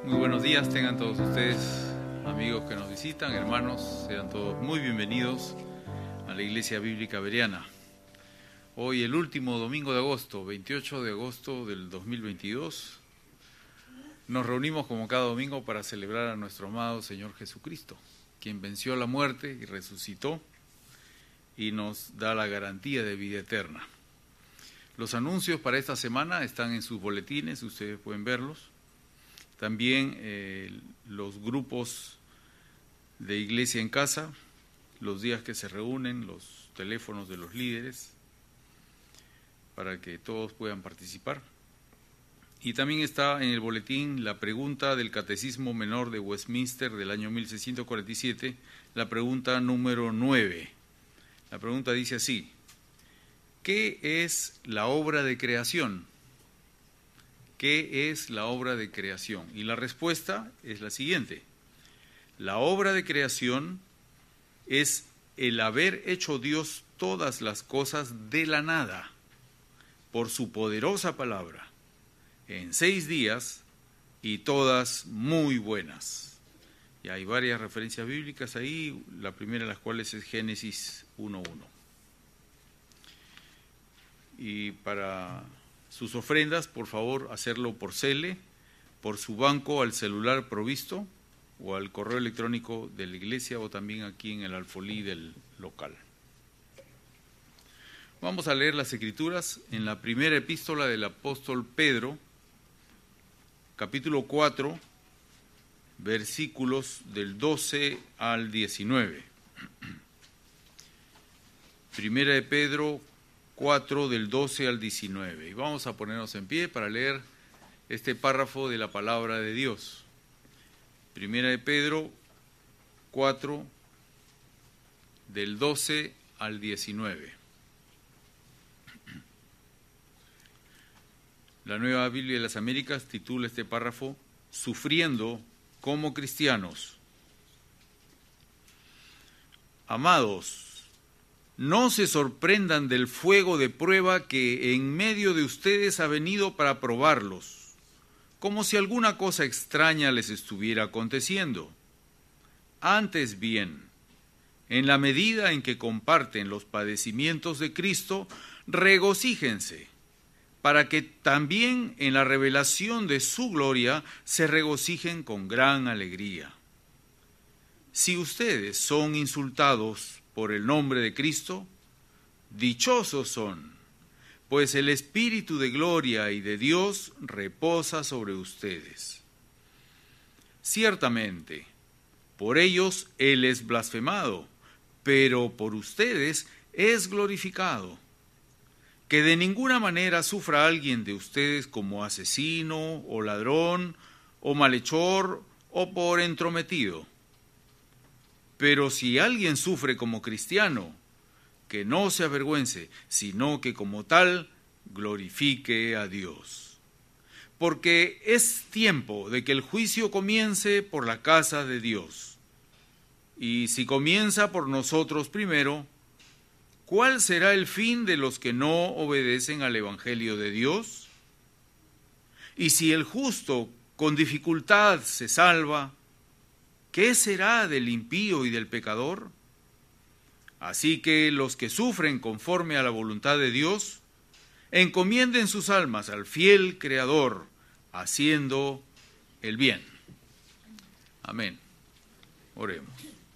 Muy buenos días, tengan todos ustedes, amigos que nos visitan, hermanos, sean todos muy bienvenidos a la Iglesia Bíblica Bereana. Hoy, el último domingo de agosto, 28 de agosto del 2022, nos reunimos como cada domingo para celebrar a nuestro amado Señor Jesucristo, quien venció la muerte y resucitó y nos da la garantía de vida eterna. Los anuncios para esta semana están en sus boletines, ustedes pueden verlos. También los grupos de Iglesia en Casa, los días que se reúnen, los teléfonos de los líderes, para que todos puedan participar. Y también está en el boletín la pregunta del Catecismo Menor de Westminster del año 1647, la pregunta número 9. La pregunta dice así: ¿qué es la obra de creación? ¿Qué es la obra de creación? Y la respuesta es la siguiente: la obra de creación es el haber hecho Dios todas las cosas de la nada, por su poderosa palabra, en 6 días, y todas muy buenas. Y hay varias referencias bíblicas ahí, la primera de las cuales es Génesis 1:1. Y para sus ofrendas, por favor, hacerlo por Cele, por su banco al celular provisto, o al correo electrónico de la iglesia, o también aquí en el alfolí del local. Vamos a leer las Escrituras en la primera epístola del apóstol Pedro, capítulo 4, versículos del 12 al 19. Primera de Pedro 4, del 12 al 19. Y vamos a ponernos en pie para leer este párrafo de la palabra de Dios. Primera de Pedro 4, del 12 al 19. La Nueva Biblia de las Américas titula este párrafo Sufriendo como cristianos. Amados, no se sorprendan del fuego de prueba que en medio de ustedes ha venido para probarlos, como si alguna cosa extraña les estuviera aconteciendo. Antes bien, en la medida en que comparten los padecimientos de Cristo, regocíjense, para que también en la revelación de su gloria se regocijen con gran alegría. Si ustedes son insultados por el nombre de Cristo, dichosos son, pues el Espíritu de gloria y de Dios reposa sobre ustedes. Ciertamente, por ellos Él es blasfemado, pero por ustedes es glorificado. Que de ninguna manera sufra alguien de ustedes como asesino, o ladrón, o malhechor, o por entrometido. Pero si alguien sufre como cristiano, que no se avergüence, sino que como tal glorifique a Dios. Porque es tiempo de que el juicio comience por la casa de Dios. Y si comienza por nosotros primero, ¿cuál será el fin de los que no obedecen al Evangelio de Dios? Y si el justo con dificultad se salva, ¿qué será del impío y del pecador? Así que los que sufren conforme a la voluntad de Dios, encomienden sus almas al fiel Creador, haciendo el bien. Amén. Oremos.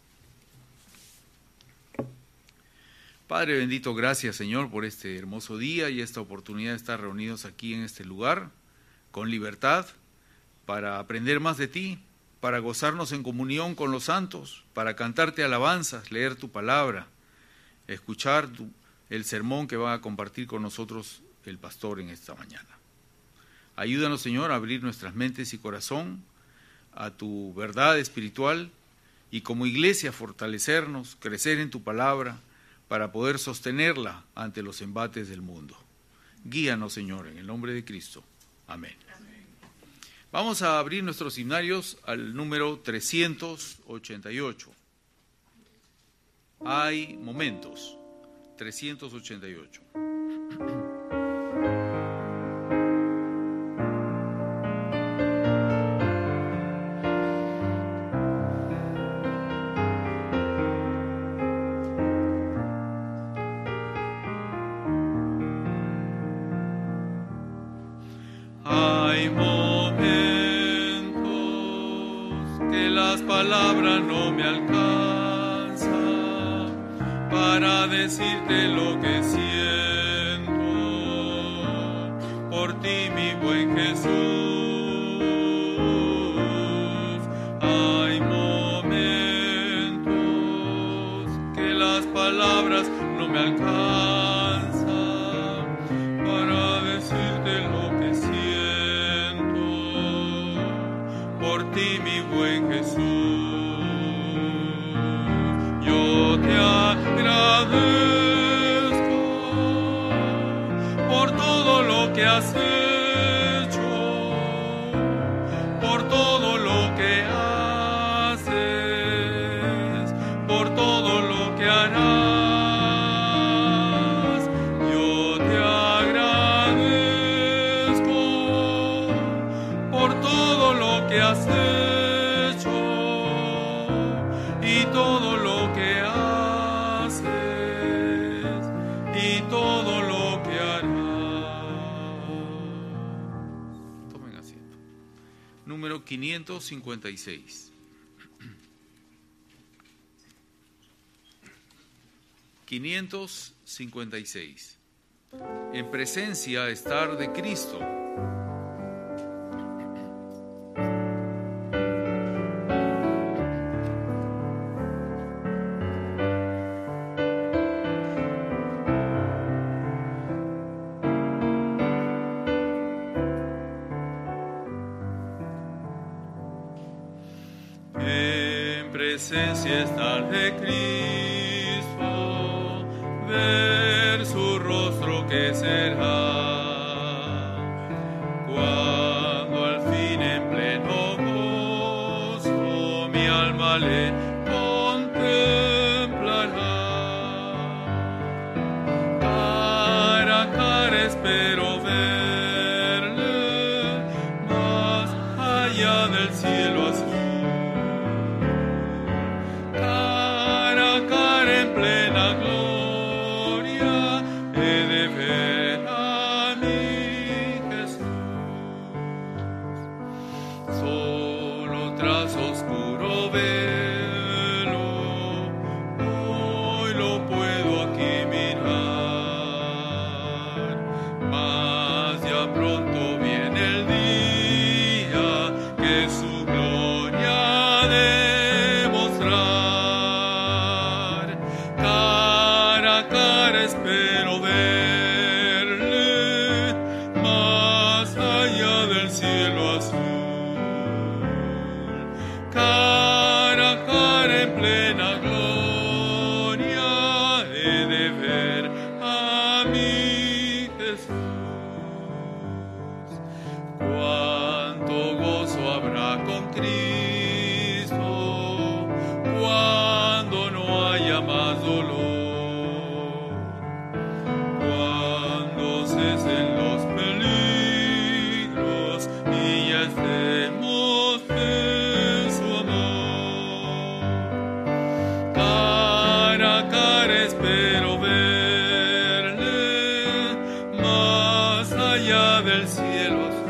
Padre bendito, gracias Señor por este hermoso día y esta oportunidad de estar reunidos aquí en este lugar, con libertad, para aprender más de ti, para gozarnos en comunión con los santos, para cantarte alabanzas, leer tu palabra, escuchar el sermón que va a compartir con nosotros el pastor en esta mañana. Ayúdanos, Señor, a abrir nuestras mentes y corazón a tu verdad espiritual y como iglesia fortalecernos, crecer en tu palabra para poder sostenerla ante los embates del mundo. Guíanos, Señor, en el nombre de Cristo. Amén. Vamos a abrir nuestros himnarios al número 388. Hay momentos. 388. palabras no me alcanzan para decirte lo que siento por ti, mi buen Jesús. Hay momentos que las palabras no me alcanzan para decirte lo que siento por ti, mi buen Jesús. Yo te agradezco por todo lo que has hecho, por todo lo que haces, por todo lo que harás. Yo te agradezco por todo lo que has hecho y todo lo que haces y todo lo que harás. Tomen asiento. Número 556. 556. En presencia estar de Cristo. En presencia estar de Cristo, ver su rostro que será, cuando al fin en pleno gozo mi alma le contemplará. Cara a cara espero verle, más allá del cielo azul. Cara a cara en plena gloria he de ver a mi Jesús. Solo tras oscuro velo hoy lo puedo aquí mirar, mas ya pronto viene el día que su gloria ha de mostrar. Cara a cara espero verle, más allá del cielo azul. Cara a cara en plena gloria he de ver a mi Jesús. Cuánto gozo habrá con Cristo cuando no haya más dolor, cuando cesen los peligros y ya estemos en su amor. Cara a cara espero verle, más allá del cielo azul.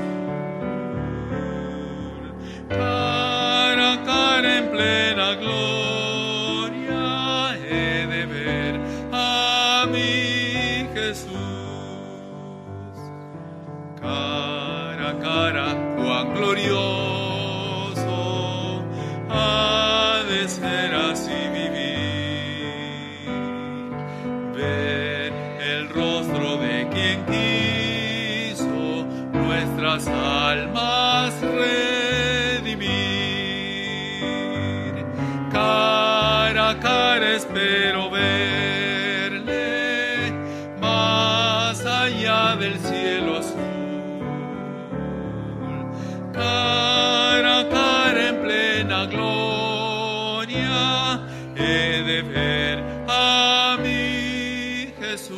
Cara a cara en plena gloria he de ver a mi Jesús. Cara a cara cuán glorioso ha de ser así vivir, ver el rostro de quien quiso nuestras almas redimir. Cara a cara espero verle, más allá del cielo azul. Cara a cara en plena gloria he de ver a mi Jesús.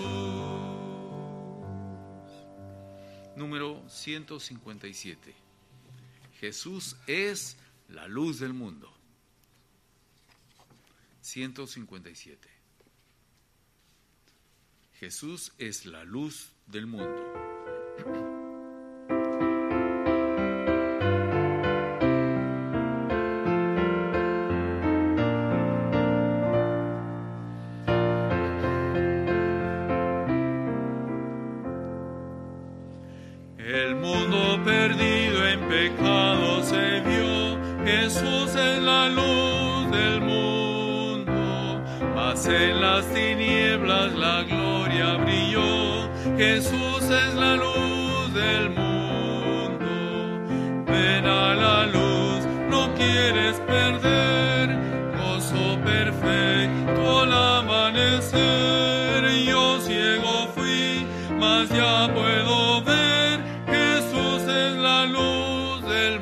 Número 157. Jesús es la luz del mundo. 157. Jesús es la luz del mundo. el mundo perdido en pecado se vio. Jesús es la luz del mundo, mas en las tinieblas la gloria brilló. Jesús es la luz del mundo. Ven a la luz, no quieres perder gozo perfecto al amanecer. Yo ciego fui, mas ya puedo ver. Jesús es la luz del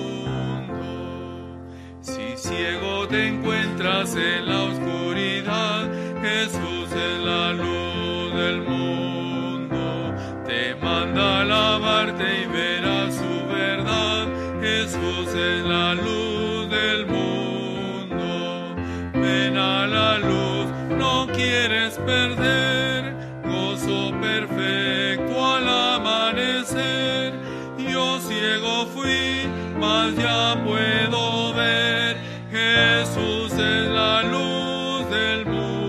mundo. Si ciego te encuentras en la oscuridad, Jesús es la luz del mundo. Te manda a lavarte y verás su verdad. Jesús es la luz del mundo. Ven a la luz, no quieres perder gozo perfecto al amanecer. Yo ciego fui, mas ya puedo ver. Jesús es la luz del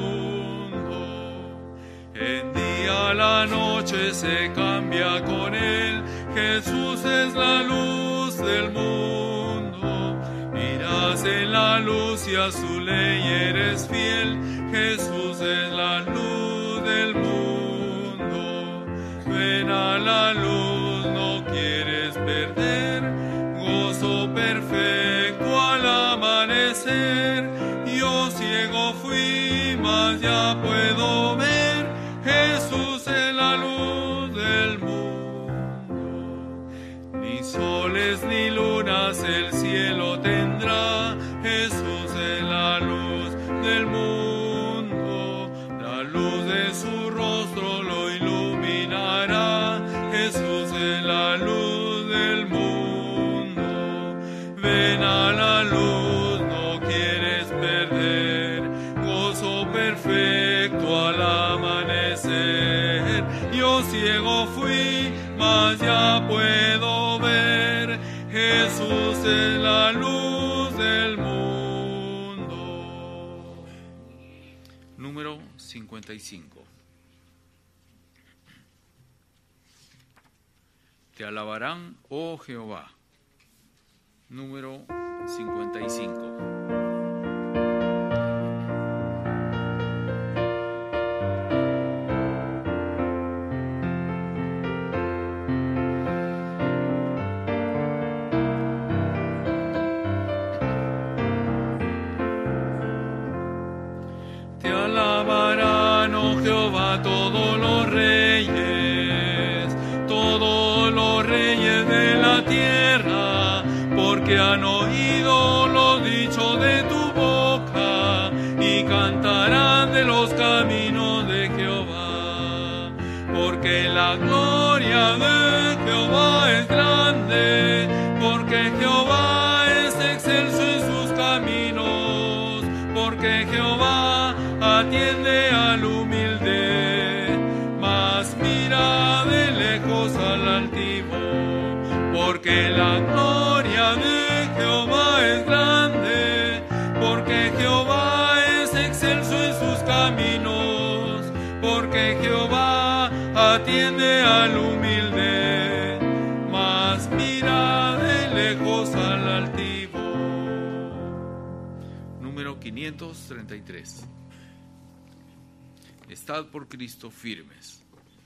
mundo. En día la noche se cambia con él. Jesús es la luz del mundo. Irás en la luz y a su ley eres fiel. Jesús es la luz del mundo. Ven a la luz, no quieres perder gozo perfecto al amanecer. Yo ciego fui, mas ya puedo ver. Jesús es la luz del mundo. Ni soles ni lunas el cielo tendrá. Jesús es la luz del mundo. La luz de su rostro lo iluminará. Jesús es la luz del mundo. Ven a la luz, no quieres perder gozo perfecto al amanecer. Yo ciego fui, mas ya puedo ver. Jesús es la luz del mundo. Número 55. Te alabarán, oh Jehová. Número 55. Te alabarán, oh Jehová, todos los reyes de la tierra, porque han oído los dichos de tu boca y cantarán de los caminos de Jehová. Porque la gloria de Jehová es grande, porque Jehová es excelso en sus caminos, porque Jehová atiende al humilde, mas mira de lejos al altivo. Porque la gloria de Jehová es grande, porque Jehová es excelso en sus caminos, porque Jehová atiende al humilde, mas mira de lejos al altivo. Número 533. Estad por Cristo firmes.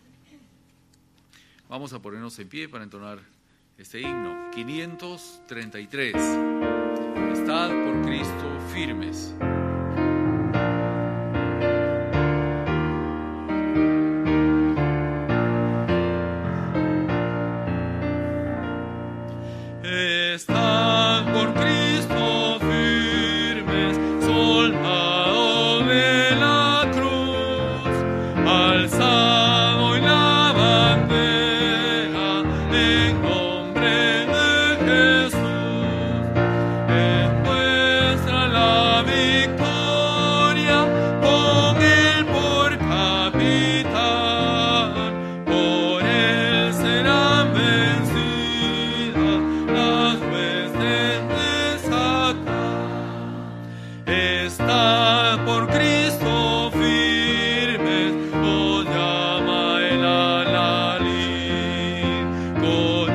Vamos a ponernos en pie para entonar este himno. 533. Estad por Cristo firmes. Estad por Cristo firmes, soldados de la cruz, alzado en la bandera en nombre de Jesús. En vuestra la victoria, con él por capitán, por él serán vencidas las huestes de Satán. Estad por Cristo firmes, os llama el alelí, con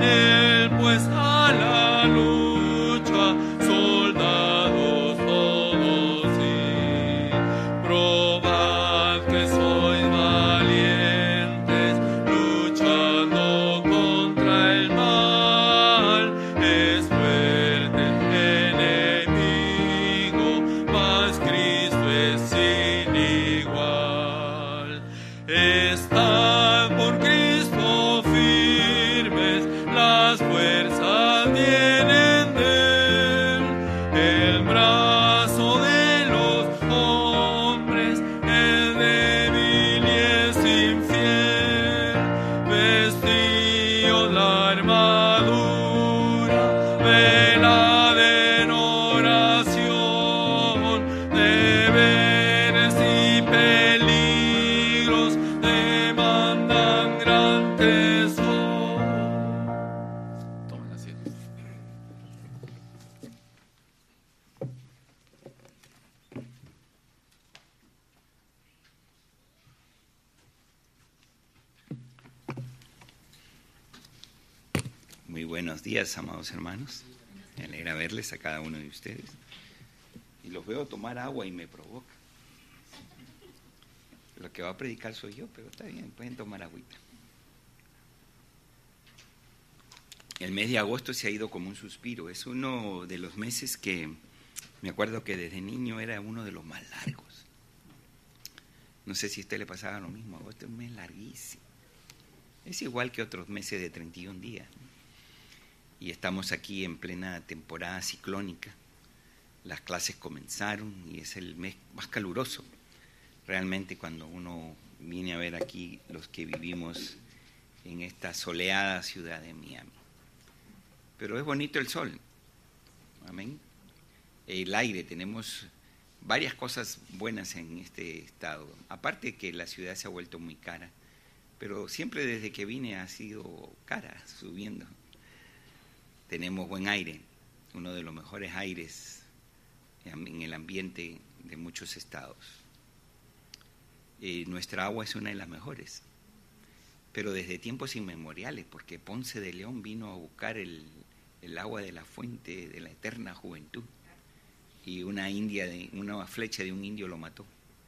las fuerzas vienen de él, el brazo de los hombres es débil y es infiel, vestidos la armadura, velad en oración, deberes y peligros demandan gran tesoro. Tomen asiento. Muy buenos días, amados hermanos. Me alegra verles a cada uno de ustedes. Y los veo tomar agua y me provoca. Lo que va a predicar soy yo, pero está bien, pueden tomar agüita. El mes de agosto se ha ido como un suspiro. Es uno de los meses que me acuerdo que desde niño era uno de los más largos. No sé si a usted le pasaba lo mismo. Agosto es un mes larguísimo. Es igual que otros meses de 31 días, ¿no? Y estamos aquí en plena temporada ciclónica. Las clases comenzaron y es el mes más caluroso. Realmente cuando uno viene a ver aquí los que vivimos en esta soleada ciudad de Miami. Pero es bonito el sol. Amén. El aire, tenemos varias cosas buenas en este estado. Aparte que la ciudad se ha vuelto muy cara, pero siempre desde que vine ha sido cara, subiendo. Tenemos buen aire, uno de los mejores aires en el ambiente de muchos estados. Nuestra agua es una de las mejores, pero desde tiempos inmemoriales, porque Ponce de León vino a buscar el agua de la fuente de la eterna juventud, y una flecha de un indio lo mató.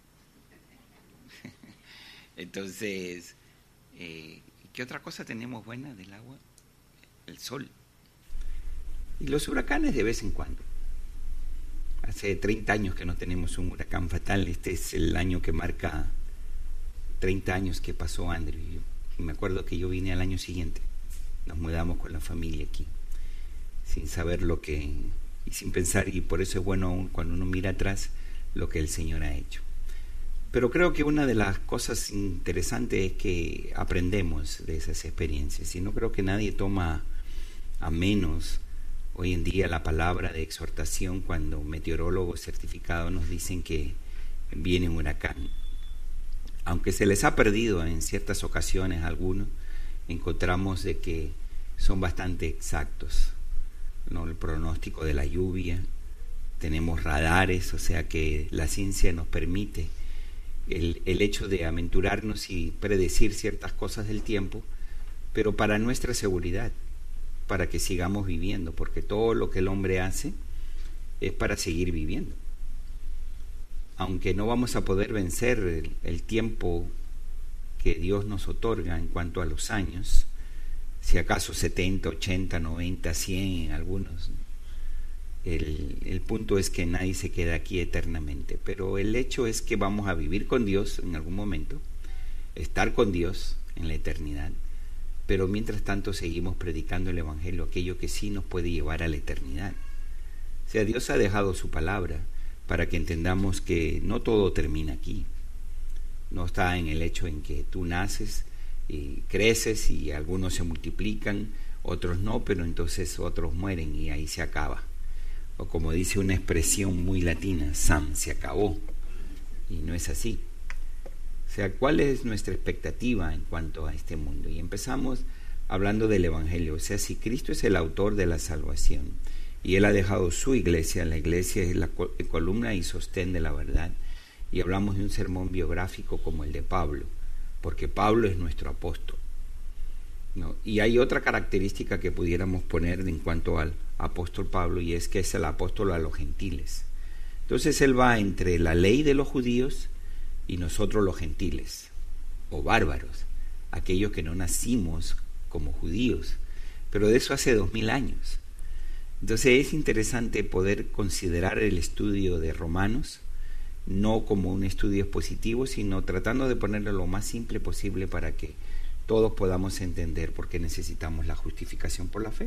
Entonces, ¿qué otra cosa tenemos buena del agua? El sol. Y los huracanes de vez en cuando. Hace 30 años que no tenemos un huracán fatal. Este es el año que marca 30 años que pasó Andrew y yo. Y me acuerdo que yo vine al año siguiente. Nos mudamos con la familia aquí, sin saber lo que, y sin pensar, y por eso es bueno cuando uno mira atrás lo que el Señor ha hecho. Pero creo que una de las cosas interesantes es que aprendemos de esas experiencias, y no creo que nadie toma a menos hoy en día la palabra de exhortación cuando meteorólogos certificados nos dicen que viene un huracán. Aunque se les ha perdido en ciertas ocasiones a algunos, encontramos de que son bastante exactos, ¿no? El pronóstico de la lluvia, tenemos radares, o sea que la ciencia nos permite el hecho de aventurarnos y predecir ciertas cosas del tiempo, pero para nuestra seguridad, para que sigamos viviendo, porque todo lo que el hombre hace es para seguir viviendo. Aunque no vamos a poder vencer el tiempo que Dios nos otorga en cuanto a los años, si acaso 70, 80, 90, 100 en algunos, el punto es que nadie se queda aquí eternamente, pero el hecho es que vamos a vivir con Dios en algún momento, estar con Dios en la eternidad, pero mientras tanto seguimos predicando el Evangelio, aquello que sí nos puede llevar a la eternidad. O sea, Dios ha dejado su palabra para que entendamos que no todo termina aquí. No está en el hecho en que tú naces y creces y algunos se multiplican, otros no, pero entonces otros mueren y ahí se acaba. O como dice una expresión muy latina, Sam, se acabó. Y no es así. O sea, ¿cuál es nuestra expectativa en cuanto a este mundo? Y empezamos hablando del Evangelio. O sea, si Cristo es el autor de la salvación y Él ha dejado su iglesia, la iglesia es la columna y sostén de la verdad. Y hablamos de un sermón biográfico como el de Pablo, porque Pablo es nuestro apóstol, ¿no? Y hay otra característica que pudiéramos poner en cuanto al apóstol Pablo, y es que es el apóstol a los gentiles. Entonces él va entre la ley de los judíos y nosotros los gentiles, o bárbaros, aquellos que no nacimos como judíos, pero de eso hace 2000 años. Entonces es interesante poder considerar el estudio de Romanos no como un estudio expositivo, sino tratando de ponerlo lo más simple posible para que todos podamos entender por qué necesitamos la justificación por la fe.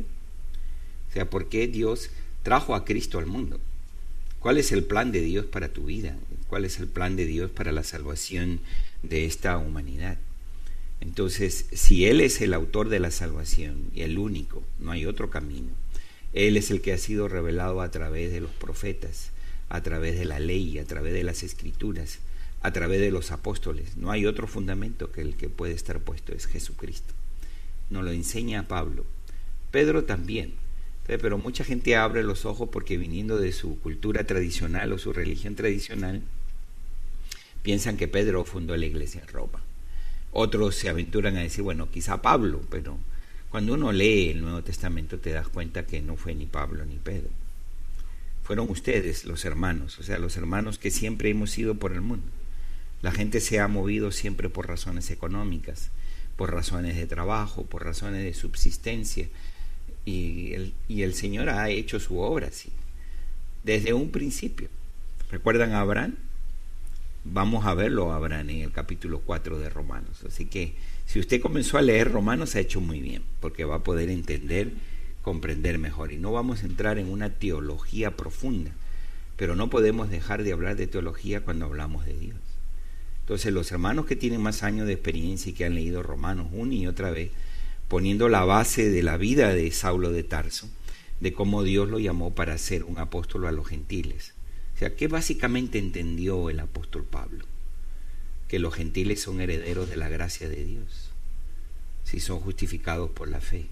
O sea, por qué Dios trajo a Cristo al mundo. ¿Cuál es el plan de Dios para tu vida? ¿Cuál es el plan de Dios para la salvación de esta humanidad? Entonces, si Él es el autor de la salvación y el único, no hay otro camino. Él es el que ha sido revelado a través de los profetas, a través de la ley, a través de las escrituras, a través de los apóstoles. No hay otro fundamento que el que puede estar puesto, es Jesucristo. Nos lo enseña Pablo. Pedro también. Pero mucha gente abre los ojos porque viniendo de su cultura tradicional o su religión tradicional, piensan que Pedro fundó la iglesia en Roma. Otros se aventuran a decir, bueno, quizá Pablo, pero cuando uno lee el Nuevo Testamento te das cuenta que no fue ni Pablo ni Pedro. Fueron ustedes, los hermanos, o sea, los hermanos que siempre hemos ido por el mundo. La gente se ha movido siempre por razones económicas, por razones de trabajo, por razones de subsistencia, y el Señor ha hecho su obra así, desde un principio. ¿Recuerdan a Abraham? Vamos a verlo a Abraham en el capítulo 4 de Romanos. Así que si usted comenzó a leer Romanos, ha hecho muy bien, porque va a poder entender, comprender mejor. Y no vamos a entrar en una teología profunda, pero no podemos dejar de hablar de teología cuando hablamos de Dios. Entonces los hermanos que tienen más años de experiencia y que han leído Romanos una y otra vez, poniendo la base de la vida de Saulo de Tarso, de cómo Dios lo llamó para ser un apóstol a los gentiles. O sea, ¿qué básicamente entendió el apóstol Pablo? Que los gentiles son herederos de la gracia de Dios, si son justificados por la fe.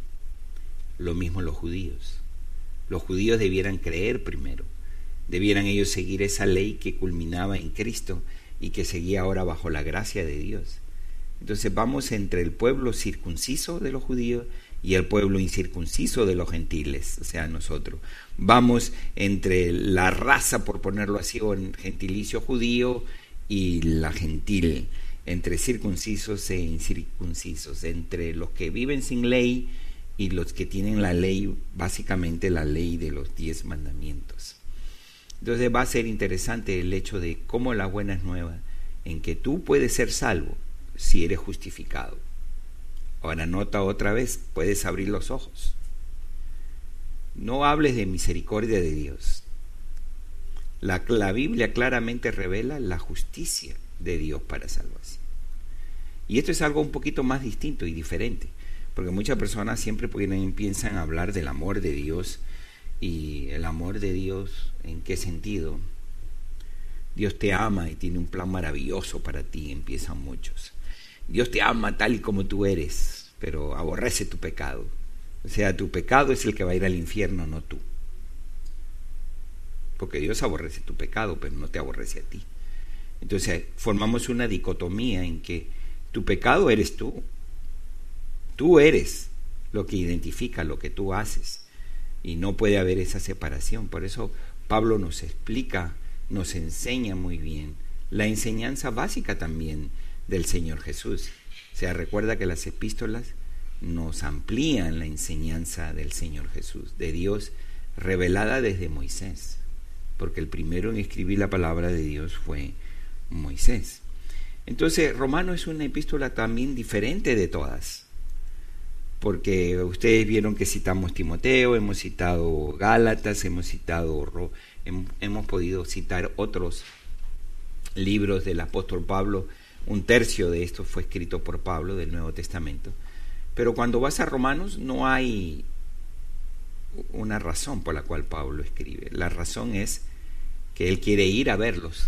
Lo mismo los judíos. Los judíos debieran creer primero, debieran ellos seguir esa ley que culminaba en Cristo y que seguía ahora bajo la gracia de Dios. Entonces vamos entre el pueblo circunciso de los judíos y el pueblo incircunciso de los gentiles, o sea, nosotros. Vamos entre la raza, por ponerlo así, o en gentilicio judío y la gentil, entre circuncisos e incircuncisos, entre los que viven sin ley y los que tienen la ley, básicamente la ley de los 10 mandamientos. Entonces va a ser interesante el hecho de cómo la buena es nueva, en que tú puedes ser salvo si eres justificado. Ahora nota otra vez, puedes abrir los ojos. No hables de misericordia de Dios. La Biblia claramente revela la justicia de Dios para salvación. Y esto es algo un poquito más distinto y diferente, porque muchas personas siempre piensan hablar del amor de Dios. Y el amor de Dios, ¿en qué sentido? Dios te ama y tiene un plan maravilloso para ti, empiezan muchos. Dios te ama tal y como tú eres, pero aborrece tu pecado. O sea, tu pecado es el que va a ir al infierno, no tú. Porque Dios aborrece tu pecado, pero no te aborrece a ti. Entonces formamos una dicotomía en que tu pecado eres tú. Tú eres lo que identifica lo que tú haces. Y no puede haber esa separación. Por eso Pablo nos explica, nos enseña muy bien la enseñanza básica también del Señor Jesús. O sea, recuerda que las epístolas nos amplían la enseñanza del Señor Jesús, de Dios revelada desde Moisés, porque el primero en escribir la palabra de Dios fue Moisés. Entonces, Romano es una epístola también diferente de todas, porque ustedes vieron que citamos Timoteo, hemos citado Gálatas, hemos podido citar otros libros del apóstol Pablo. Un tercio de esto fue escrito por Pablo del Nuevo Testamento. Pero cuando vas a Romanos no hay una razón por la cual Pablo escribe. La razón es que él quiere ir a verlos.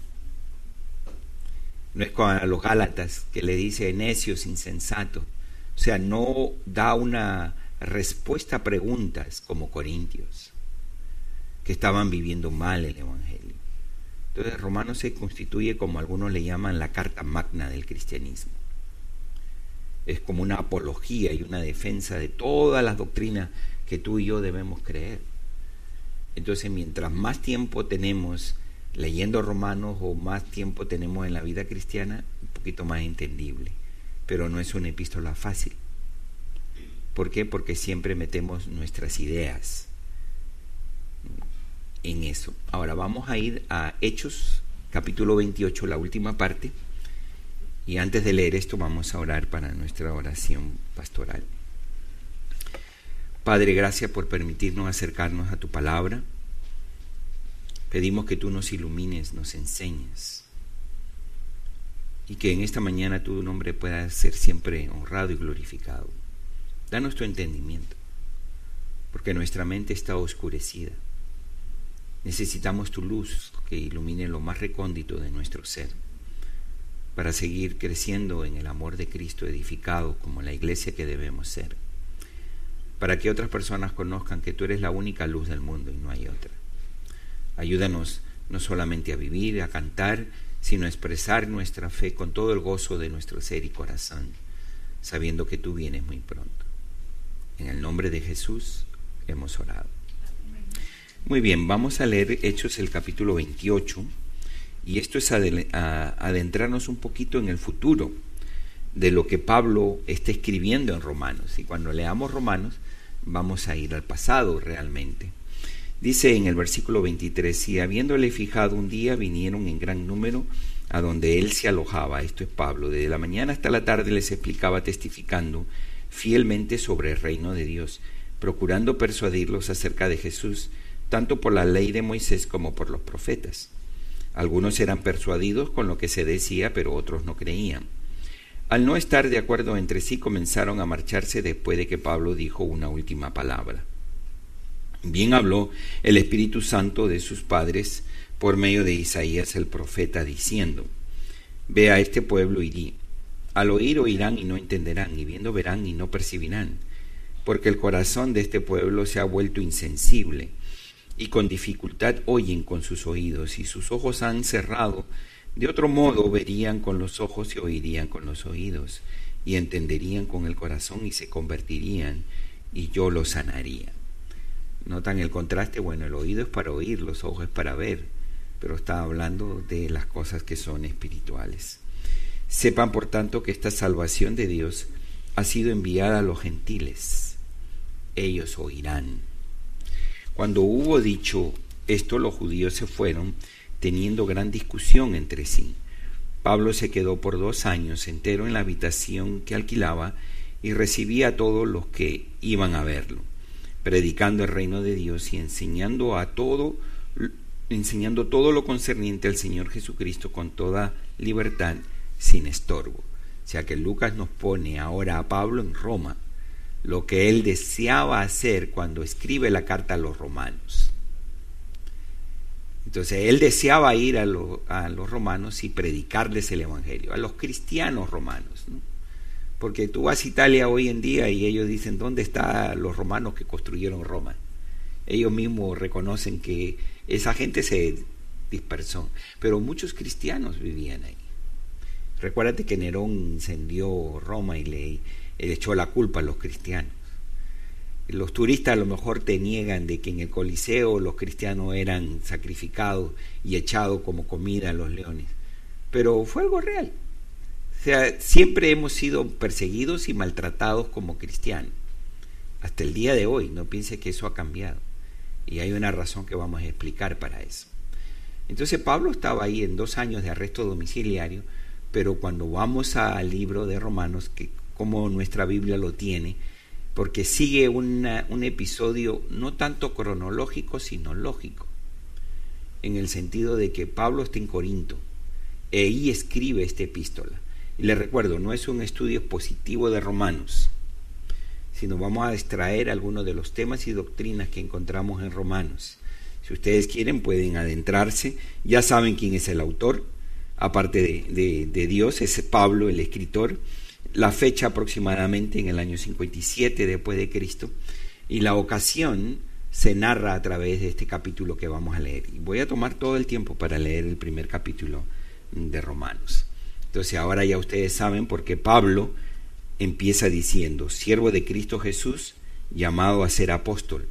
No es como a los Gálatas que le dice necios, insensatos. O sea, no da una respuesta a preguntas como Corintios, que estaban viviendo mal el Evangelio. Entonces Romanos se constituye, como algunos le llaman, la carta magna del cristianismo. Es como una apología y una defensa de todas las doctrinas que tú y yo debemos creer. Entonces, mientras más tiempo tenemos leyendo Romanos o más tiempo tenemos en la vida cristiana, un poquito más entendible. Pero no es una epístola fácil. ¿Por qué? Porque siempre metemos nuestras ideas en eso. Ahora vamos a ir a Hechos, capítulo 28, la última parte, Y antes de leer esto vamos a orar para nuestra oración pastoral. Padre, gracias por permitirnos acercarnos a tu palabra. Pedimos que tú nos ilumines, nos enseñes, y que en esta mañana tu nombre pueda ser siempre honrado y glorificado. Danos tu entendimiento, porque nuestra mente está oscurecida. Necesitamos tu luz que ilumine lo más recóndito de nuestro ser, para seguir creciendo en el amor de Cristo, edificado como la iglesia que debemos ser, para que otras personas conozcan que tú eres la única luz del mundo y no hay otra. Ayúdanos no solamente a vivir, a cantar, sino a expresar nuestra fe con todo el gozo de nuestro ser y corazón, sabiendo que tú vienes muy pronto. En el nombre de Jesús hemos orado. Muy bien, vamos a leer Hechos el capítulo 28, y esto es adentrarnos un poquito en el futuro de lo que Pablo está escribiendo en Romanos. Y cuando leamos Romanos vamos a ir al pasado realmente. Dice en el versículo 23, y habiéndole fijado un día, vinieron en gran número a donde él se alojaba. Esto es Pablo. Desde la mañana hasta la tarde les explicaba, testificando fielmente sobre el reino de Dios, procurando persuadirlos acerca de Jesús, tanto por la ley de Moisés como por los profetas. Algunos eran persuadidos con lo que se decía, pero otros no creían. Al no estar de acuerdo entre sí, comenzaron a marcharse después de que Pablo dijo una última palabra. Bien habló el Espíritu Santo de sus padres por medio de Isaías el profeta, diciendo: Ve a este pueblo y di, al oír oirán y no entenderán, y viendo verán y no percibirán, porque el corazón de este pueblo se ha vuelto insensible, y con dificultad oyen con sus oídos, y sus ojos han cerrado. De otro modo verían con los ojos y oirían con los oídos, y entenderían con el corazón y se convertirían, y yo los sanaría. ¿Notan el contraste? Bueno, el oído es para oír, los ojos es para ver, pero está hablando de las cosas que son espirituales. Sepan, por tanto, que esta salvación de Dios ha sido enviada a los gentiles. Ellos oirán. Cuando hubo dicho esto, los judíos se fueron, teniendo gran discusión entre sí. Pablo se quedó por 2 años entero en la habitación que alquilaba y recibía a todos los que iban a verlo, predicando el reino de Dios y enseñando todo lo concerniente al Señor Jesucristo con toda libertad, sin estorbo. O sea que Lucas nos pone ahora a Pablo en Roma, lo que él deseaba hacer cuando escribe la carta a los romanos. Entonces él deseaba ir a los romanos y predicarles el evangelio, a los cristianos romanos, ¿no? Porque tú vas a Italia hoy en día y ellos dicen: ¿dónde están los romanos que construyeron Roma? Ellos mismos reconocen que esa gente se dispersó, pero muchos cristianos vivían ahí. Recuérdate que Nerón incendió Roma y le echó la culpa a los cristianos. Los turistas a lo mejor te niegan de que en el Coliseo los cristianos eran sacrificados y echados como comida a los leones, pero fue algo real. O sea, siempre hemos sido perseguidos y maltratados como cristianos, hasta el día de hoy. No piense que eso ha cambiado, y hay una razón que vamos a explicar para eso. Entonces Pablo estaba ahí en 2 años de arresto domiciliario, pero cuando vamos al libro de Romanos, que como nuestra Biblia lo tiene, porque sigue un episodio no tanto cronológico sino lógico, en el sentido de que Pablo está en Corinto y ahí escribe esta epístola. Y les recuerdo, no es un estudio expositivo de Romanos, sino vamos a extraer algunos de los temas y doctrinas que encontramos en Romanos. Si ustedes quieren pueden adentrarse, ya saben quién es el autor, aparte de Dios, es Pablo el escritor, la fecha aproximadamente en el año 57 después de Cristo, y la ocasión se narra a través de este capítulo que vamos a leer. Y voy a tomar todo el tiempo para leer el primer capítulo de Romanos. Entonces ahora ya ustedes saben por qué Pablo empieza diciendo: siervo de Cristo Jesús, llamado a ser apóstol,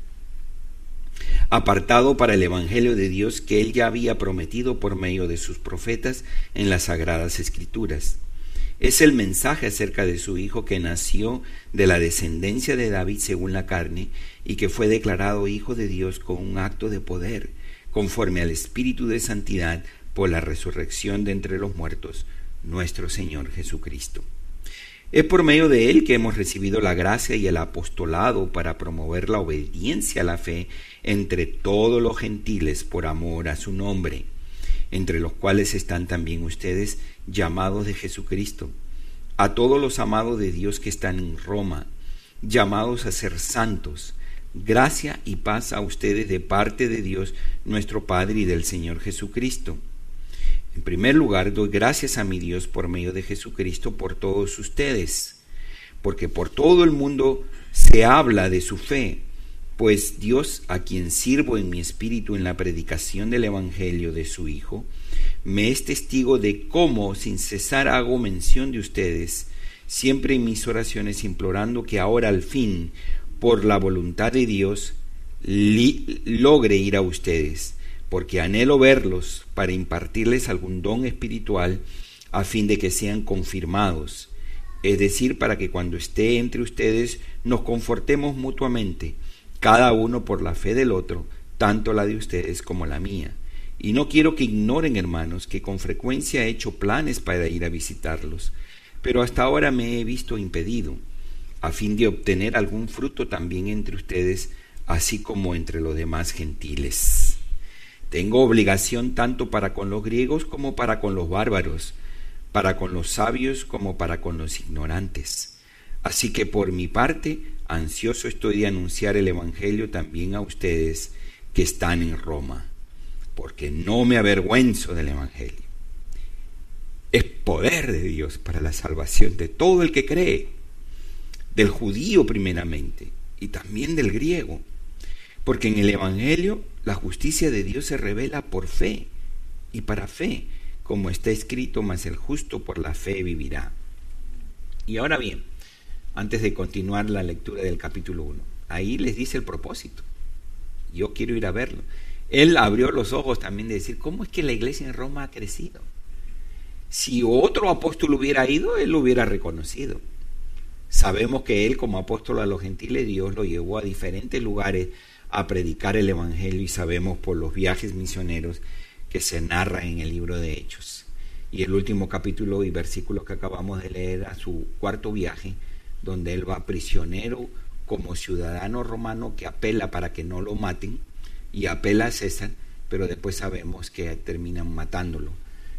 apartado para el evangelio de Dios que él ya había prometido por medio de sus profetas en las sagradas escrituras. Es el mensaje acerca de su Hijo, que nació de la descendencia de David según la carne, y que fue declarado Hijo de Dios con un acto de poder, conforme al Espíritu de santidad, por la resurrección de entre los muertos, nuestro Señor Jesucristo. Es por medio de Él que hemos recibido la gracia y el apostolado para promover la obediencia a la fe entre todos los gentiles por amor a su nombre, entre los cuales están también ustedes, llamados de Jesucristo. A todos los amados de Dios que están en Roma, llamados a ser santos, gracia y paz a ustedes de parte de Dios nuestro Padre y del Señor Jesucristo. En primer lugar, doy gracias a mi Dios por medio de Jesucristo por todos ustedes, porque por todo el mundo se habla de su fe, pues Dios, a quien sirvo en mi espíritu en la predicación del Evangelio de su Hijo, me es testigo de cómo sin cesar hago mención de ustedes, siempre en mis oraciones implorando que ahora al fin, por la voluntad de Dios, logre ir a ustedes, porque anhelo verlos para impartirles algún don espiritual a fin de que sean confirmados, es decir, para que cuando esté entre ustedes nos confortemos mutuamente, cada uno por la fe del otro, tanto la de ustedes como la mía. Y no quiero que ignoren, hermanos, que con frecuencia he hecho planes para ir a visitarlos, pero hasta ahora me he visto impedido, a fin de obtener algún fruto también entre ustedes, así como entre los demás gentiles. Tengo obligación tanto para con los griegos como para con los bárbaros, para con los sabios como para con los ignorantes. Así que por mi parte, ansioso estoy de anunciar el Evangelio también a ustedes que están en Roma, porque no me avergüenzo del Evangelio. Es poder de Dios para la salvación de todo el que cree, del judío primeramente y también del griego, porque en el Evangelio la justicia de Dios se revela por fe y para fe, como está escrito, mas el justo por la fe vivirá. Y ahora bien, antes de continuar la lectura del capítulo 1, ahí les dice el propósito. Yo quiero ir a verlo. Él abrió los ojos también de decir, ¿cómo es que la iglesia en Roma ha crecido? Si otro apóstol hubiera ido, él lo hubiera reconocido. Sabemos que él, como apóstol a los gentiles, Dios lo llevó a diferentes lugares a predicar el Evangelio, y sabemos por los viajes misioneros que se narran en el libro de Hechos. Y el último capítulo y versículos que acabamos de leer a su cuarto viaje, donde él va prisionero como ciudadano romano que apela para que no lo maten, y apela a César, pero después sabemos que terminan matándolo.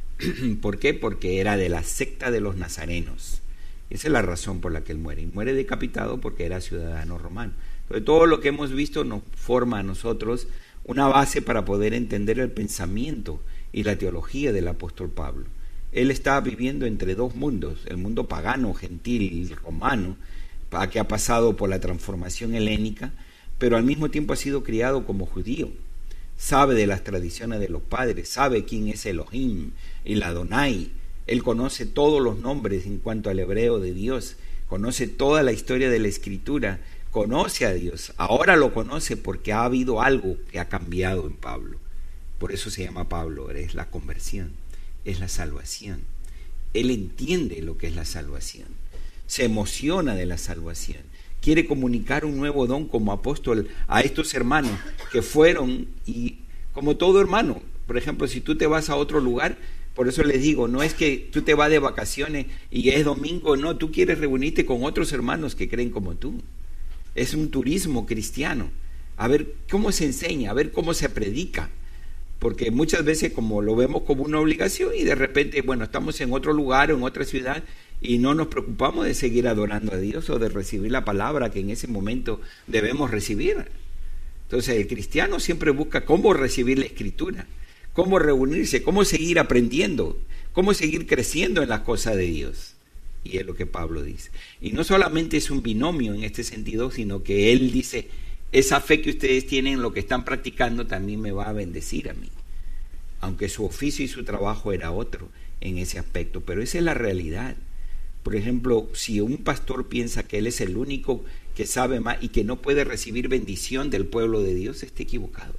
¿Por qué? Porque era de la secta de los nazarenos. Esa es la razón por la que él muere. Y muere decapitado porque era ciudadano romano. Entonces, todo lo que hemos visto nos forma a nosotros una base para poder entender el pensamiento y la teología del apóstol Pablo. Él está viviendo entre dos mundos, el mundo pagano, gentil y romano, que ha pasado por la transformación helénica, pero al mismo tiempo ha sido criado como judío. Sabe de las tradiciones de los padres, sabe quién es Elohim, el Adonai. Él conoce todos los nombres en cuanto al hebreo de Dios, conoce toda la historia de la Escritura, conoce a Dios. Ahora lo conoce porque ha habido algo que ha cambiado en Pablo. Por eso se llama Pablo, es la conversión, es la salvación. Él entiende lo que es la salvación, se emociona de la salvación, quiere comunicar un nuevo don como apóstol a estos hermanos que fueron, y como todo hermano, por ejemplo, si tú te vas a otro lugar, por eso les digo, no es que tú te vas de vacaciones y es domingo, no, tú quieres reunirte con otros hermanos que creen como tú. Es un turismo cristiano, a ver cómo se enseña, a ver cómo se predica, porque muchas veces como lo vemos como una obligación y de repente, bueno, estamos en otro lugar o en otra ciudad y no nos preocupamos de seguir adorando a Dios o de recibir la palabra que en ese momento debemos recibir. Entonces el cristiano siempre busca cómo recibir la Escritura, cómo reunirse, cómo seguir aprendiendo, cómo seguir creciendo en las cosas de Dios. Y es lo que Pablo dice. Y no solamente es un binomio en este sentido, sino que él dice, esa fe que ustedes tienen en lo que están practicando también me va a bendecir a mí. Aunque su oficio y su trabajo era otro en ese aspecto, pero esa es la realidad. Por ejemplo, si un pastor piensa que él es el único que sabe más y que no puede recibir bendición del pueblo de Dios, está equivocado.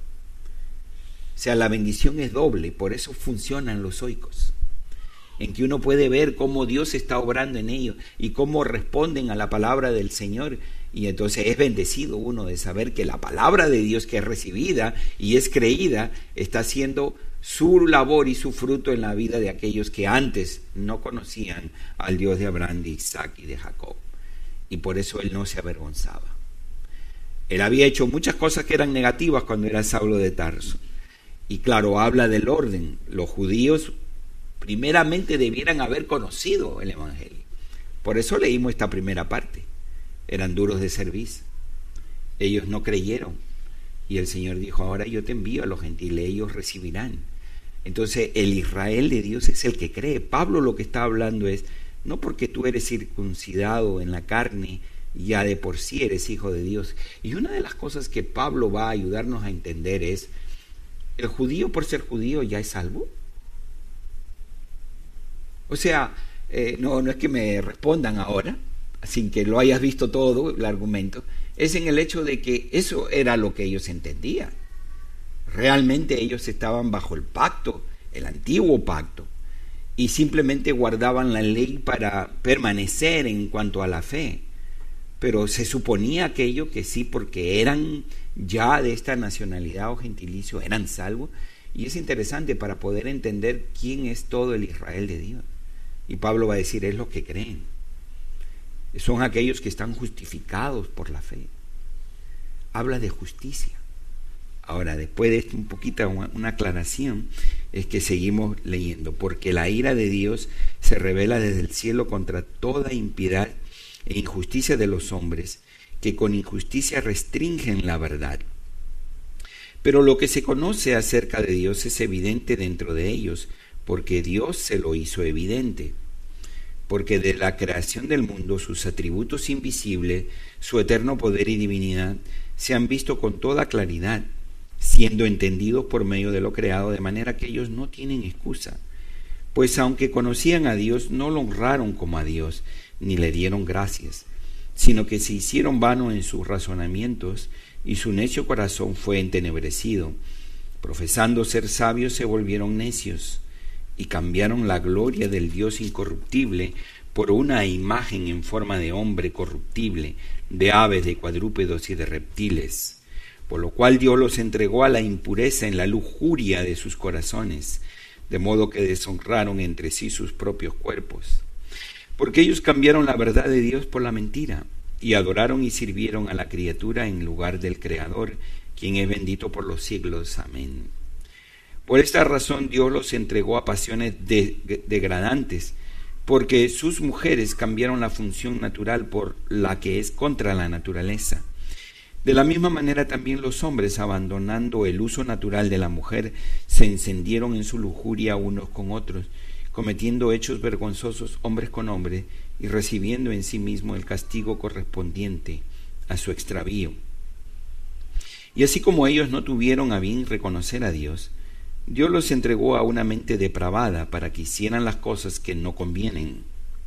O sea, la bendición es doble, por eso funcionan los oikos, en que uno puede ver cómo Dios está obrando en ellos y cómo responden a la palabra del Señor, y entonces es bendecido uno de saber que la palabra de Dios que es recibida y es creída está siendo su labor y su fruto en la vida de aquellos que antes no conocían al Dios de Abraham, de Isaac y de Jacob. Y por eso él no se avergonzaba. Él había hecho muchas cosas que eran negativas cuando era Saulo de Tarso. Y claro, habla del orden. Los judíos primeramente debieran haber conocido el Evangelio. Por eso leímos esta primera parte. Eran duros de cerviz. Ellos no creyeron. Y el Señor dijo, ahora yo te envío a los gentiles, ellos recibirán. Entonces el Israel de Dios es el que cree. Pablo lo que está hablando es, no porque tú eres circuncidado en la carne, ya de por sí eres hijo de Dios. Y una de las cosas que Pablo va a ayudarnos a entender es, ¿el judío por ser judío ya es salvo? O sea, no es que me respondan ahora, sin que lo hayas visto todo el argumento, es en el hecho de que eso era lo que ellos entendían. Realmente ellos estaban bajo el pacto, el antiguo pacto, y simplemente guardaban la ley para permanecer en cuanto a la fe. Pero se suponía aquello que sí, porque eran ya de esta nacionalidad o gentilicio, eran salvos. Y es interesante para poder entender quién es todo el Israel de Dios. Y Pablo va a decir, es lo que creen. Son aquellos que están justificados por la fe. Habla de justicia. Ahora, después de esto, un poquito, una aclaración, es que seguimos leyendo. Porque la ira de Dios se revela desde el cielo contra toda impiedad e injusticia de los hombres, que con injusticia restringen la verdad. Pero lo que se conoce acerca de Dios es evidente dentro de ellos, porque Dios se lo hizo evidente. Porque de la creación del mundo sus atributos invisibles, su eterno poder y divinidad, se han visto con toda claridad, siendo entendidos por medio de lo creado, de manera que ellos no tienen excusa. Pues aunque conocían a Dios, no lo honraron como a Dios, ni le dieron gracias, sino que se hicieron vanos en sus razonamientos, y su necio corazón fue entenebrecido. Profesando ser sabios, se volvieron necios, y cambiaron la gloria del Dios incorruptible por una imagen en forma de hombre corruptible, de aves, de cuadrúpedos y de reptiles. Por lo cual Dios los entregó a la impureza en la lujuria de sus corazones, de modo que deshonraron entre sí sus propios cuerpos. Porque ellos cambiaron la verdad de Dios por la mentira, y adoraron y sirvieron a la criatura en lugar del Creador, quien es bendito por los siglos. Amén. Por esta razón Dios los entregó a pasiones degradantes, porque sus mujeres cambiaron la función natural por la que es contra la naturaleza. De la misma manera también los hombres, abandonando el uso natural de la mujer, se encendieron en su lujuria unos con otros, cometiendo hechos vergonzosos hombres con hombres y recibiendo en sí mismo el castigo correspondiente a su extravío. Y así como ellos no tuvieron a bien reconocer a Dios, Dios los entregó a una mente depravada para que hicieran las cosas que no convienen.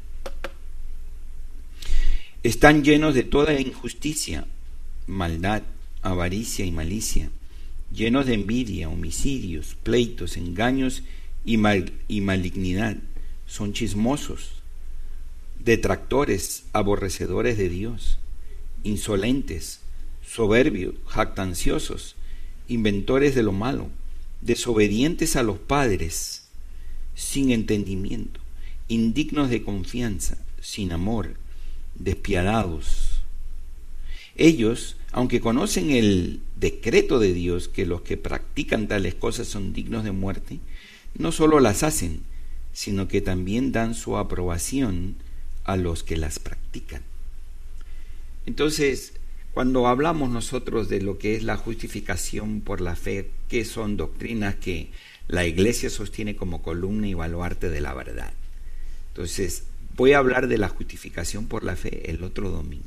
Están llenos de toda injusticia, maldad, avaricia y malicia, llenos de envidia, homicidios, pleitos, engaños y malignidad. Son chismosos, detractores, aborrecedores de Dios, insolentes, soberbios, jactanciosos, inventores de lo malo, desobedientes a los padres, sin entendimiento, indignos de confianza, sin amor, despiadados. Ellos, aunque conocen el decreto de Dios que los que practican tales cosas son dignos de muerte, no solo las hacen, sino que también dan su aprobación a los que las practican. Entonces, cuando hablamos nosotros de lo que es la justificación por la fe, que son doctrinas que la Iglesia sostiene como columna y baluarte de la verdad. Entonces, voy a hablar de la justificación por la fe el otro domingo.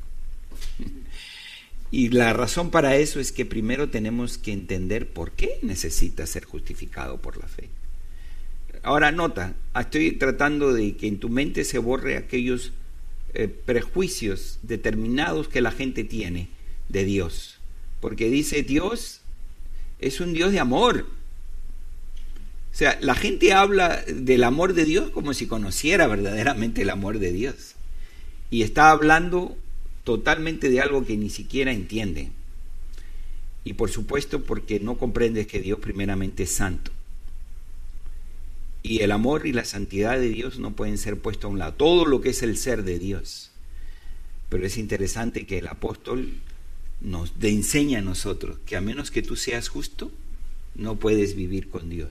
Y la razón para eso es que primero tenemos que entender por qué necesita ser justificado por la fe. Ahora nota, estoy tratando de que en tu mente se borre aquellos prejuicios determinados que la gente tiene de Dios. Porque dice Dios es un Dios de amor. O sea, la gente habla del amor de Dios como si conociera verdaderamente el amor de Dios. Y está hablando totalmente de algo que ni siquiera entiende. Y por supuesto porque no comprendes que Dios primeramente es santo. Y el amor y la santidad de Dios no pueden ser puestos a un lado. Todo lo que es el ser de Dios. Pero es interesante que el apóstol nos enseña a nosotros que a menos que tú seas justo, no puedes vivir con Dios.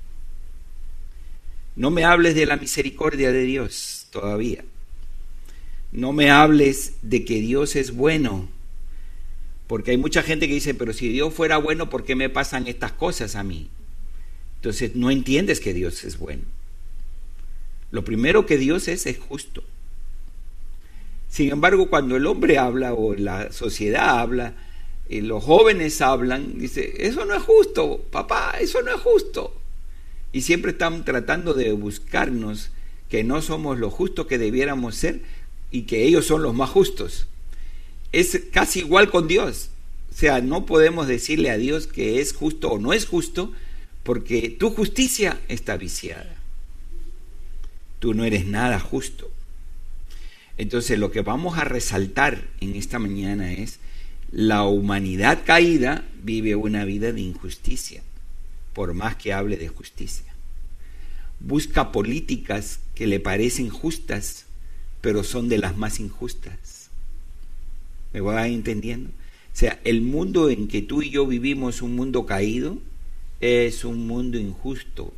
No me hables de la misericordia de Dios todavía. No me hables de que Dios es bueno. Porque hay mucha gente que dice, pero si Dios fuera bueno, ¿por qué me pasan estas cosas a mí? Entonces no entiendes que Dios es bueno. Lo primero que Dios es justo. Sin embargo, cuando el hombre habla o la sociedad habla, y los jóvenes hablan, dice, eso no es justo, papá, eso no es justo. Y siempre están tratando de buscarnos que no somos lo justos que debiéramos ser y que ellos son los más justos. Es casi igual con Dios. O sea, no podemos decirle a Dios que es justo o no es justo, porque tu justicia está viciada. Tú no eres nada justo. Entonces lo que vamos a resaltar en esta mañana es: la humanidad caída vive una vida de injusticia, por más que hable de justicia. Busca políticas que le parecen justas, pero son de las más injustas. ¿Me voy entendiendo? O sea, el mundo en que tú y yo vivimos, un mundo caído, es un mundo injusto.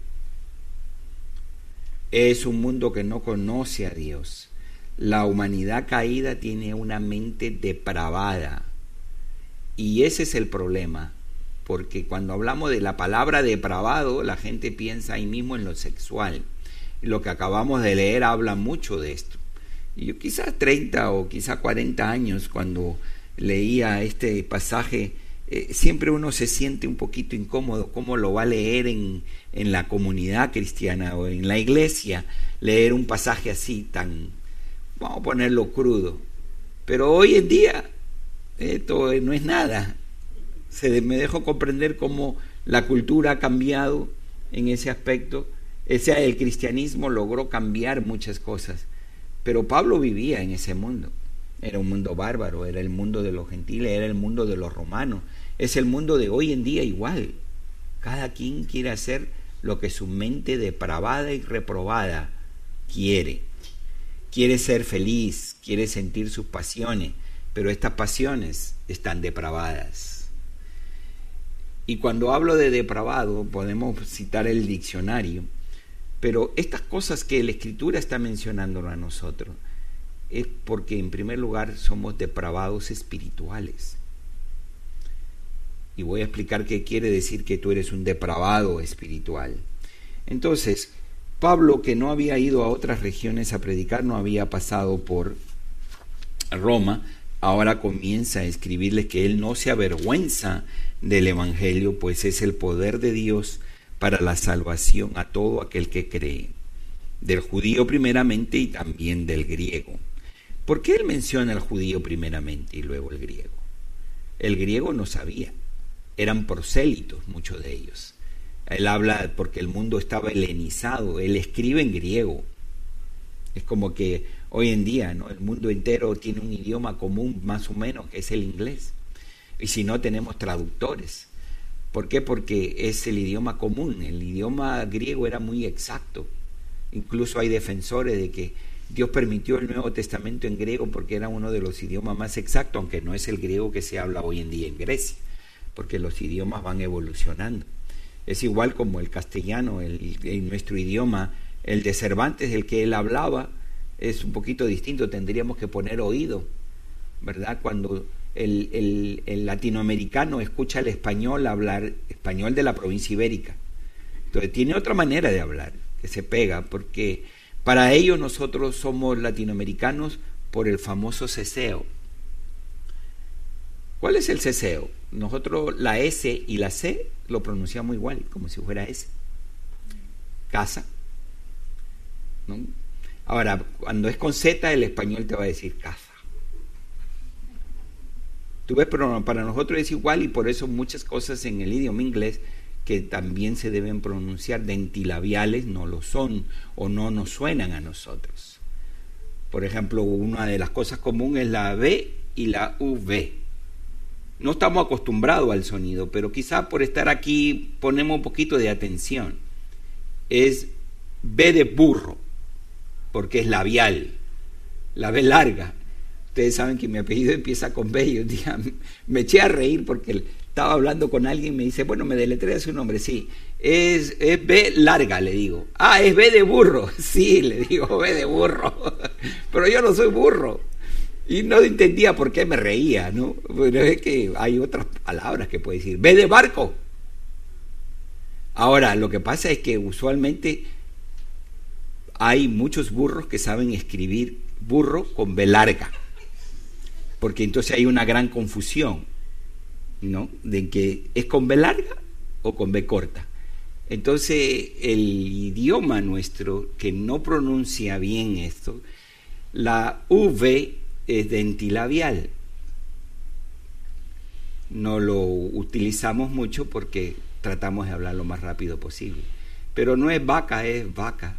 Es un mundo que no conoce a Dios. La humanidad caída tiene una mente depravada. Y ese es el problema. Porque cuando hablamos de la palabra depravado, la gente piensa ahí mismo en lo sexual. Lo que acabamos de leer habla mucho de esto. Y yo quizás 30 o quizás 40 años, cuando leía este pasaje, siempre uno se siente un poquito incómodo. ¿Cómo lo va a leer en la comunidad cristiana o en la iglesia? Leer un pasaje así tan, vamos a ponerlo crudo. Pero hoy en día esto no es nada. Me dejó comprender cómo la cultura ha cambiado en ese aspecto. El cristianismo logró cambiar muchas cosas. Pero Pablo vivía en ese mundo. Era un mundo bárbaro, era el mundo de los gentiles, era el mundo de los romanos. Es el mundo de hoy en día igual. Cada quien quiere hacer lo que su mente depravada y reprobada quiere. Quiere ser feliz, quiere sentir sus pasiones, pero estas pasiones están depravadas. Y cuando hablo de depravado, podemos citar el diccionario, pero estas cosas que la Escritura está mencionando a nosotros es porque en primer lugar somos depravados espirituales. Y voy a explicar qué quiere decir que tú eres un depravado espiritual. Entonces, Pablo, que no había ido a otras regiones a predicar, no había pasado por Roma, ahora comienza a escribirles que él no se avergüenza del Evangelio, pues es el poder de Dios para la salvación a todo aquel que cree, del judío primeramente y también del griego. ¿Por qué él menciona al judío primeramente y luego el griego? El griego no sabía, eran prosélitos muchos de ellos. Él habla porque el mundo estaba helenizado, él escribe en griego. Es como que hoy en día, ¿no?, el mundo entero tiene un idioma común más o menos, que es el inglés. Y si no, tenemos traductores. ¿Por qué? Porque es el idioma común. El idioma griego era muy exacto. Incluso hay defensores de que Dios permitió el Nuevo Testamento en griego porque era uno de los idiomas más exactos, aunque no es el griego que se habla hoy en día en Grecia, porque los idiomas van evolucionando. Es igual como el castellano, nuestro idioma, el de Cervantes, el que él hablaba, es un poquito distinto. Tendríamos que poner oído, ¿verdad? Cuando el latinoamericano escucha el español hablar, español de la provincia ibérica, entonces tiene otra manera de hablar, que se pega, porque para ellos nosotros somos latinoamericanos por el famoso ceseo. ¿Cuál es el ceseo? Nosotros la S y la C lo pronunciamos igual, como si fuera S. Casa, ¿no? Ahora, cuando es con Z, el español te va a decir casa. Tú ves, pero para nosotros es igual, y por eso muchas cosas en el idioma inglés que también se deben pronunciar dentilabiales no lo son o no nos suenan a nosotros. Por ejemplo, una de las cosas comunes es la B y la V. No estamos acostumbrados al sonido, pero quizás por estar aquí ponemos un poquito de atención. Es B de burro, porque es labial, la B larga. Ustedes saben que mi apellido empieza con B y un día me eché a reír porque estaba hablando con alguien y me dice, bueno, me deletrea su nombre. Sí, es B larga, le digo. Ah, es B de burro. Sí, le digo, B de burro. Pero yo no soy burro. Y no entendía por qué me reía, ¿no? Pero es que hay otras palabras que puede decir. B de barco. Ahora, lo que pasa es que usualmente hay muchos burros que saben escribir burro con B larga, porque entonces hay una gran confusión, ¿no? De que es con B larga o con B corta. Entonces, el idioma nuestro, que no pronuncia bien esto, la V es dentilabial. No lo utilizamos mucho porque tratamos de hablar lo más rápido posible. Pero no es vaca, es vaca.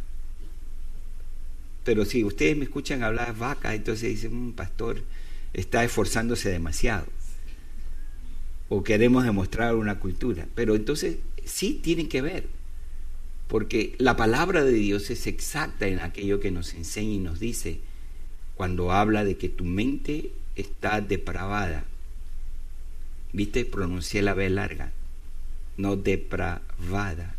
Pero si ustedes me escuchan hablar vaca, entonces dicen, un pastor está esforzándose demasiado. O queremos demostrar una cultura. Pero entonces sí tienen que ver. Porque la palabra de Dios es exacta en aquello que nos enseña y nos dice cuando habla de que tu mente está depravada. ¿Viste? Pronuncié la B larga. No depravada.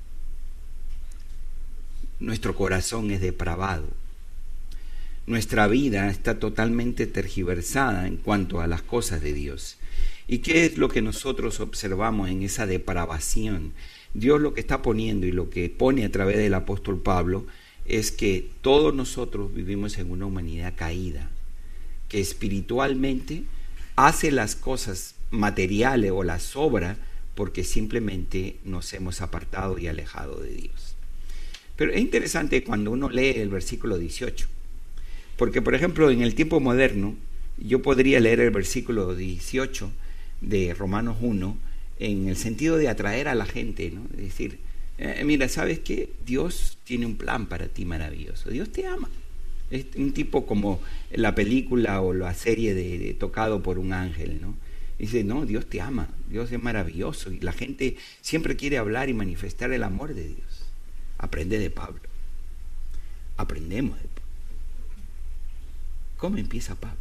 Nuestro corazón es depravado. Nuestra vida está totalmente tergiversada en cuanto a las cosas de Dios. ¿Y qué es lo que nosotros observamos en esa depravación? Dios lo que está poniendo y lo que pone a través del apóstol Pablo es que todos nosotros vivimos en una humanidad caída, que espiritualmente hace las cosas materiales o las obras porque simplemente nos hemos apartado y alejado de Dios. Pero es interesante cuando uno lee el versículo 18, porque por ejemplo en el tiempo moderno yo podría leer el versículo 18 de Romanos 1 en el sentido de atraer a la gente, ¿no? Es decir, mira, ¿sabes qué? Dios tiene un plan para ti maravilloso, Dios te ama. Es un tipo como la película o la serie de Tocado por un ángel, ¿no? Dice, no, Dios te ama, Dios es maravilloso y la gente siempre quiere hablar y manifestar el amor de Dios. Aprende de Pablo. Aprendemos de Pablo. ¿Cómo empieza Pablo?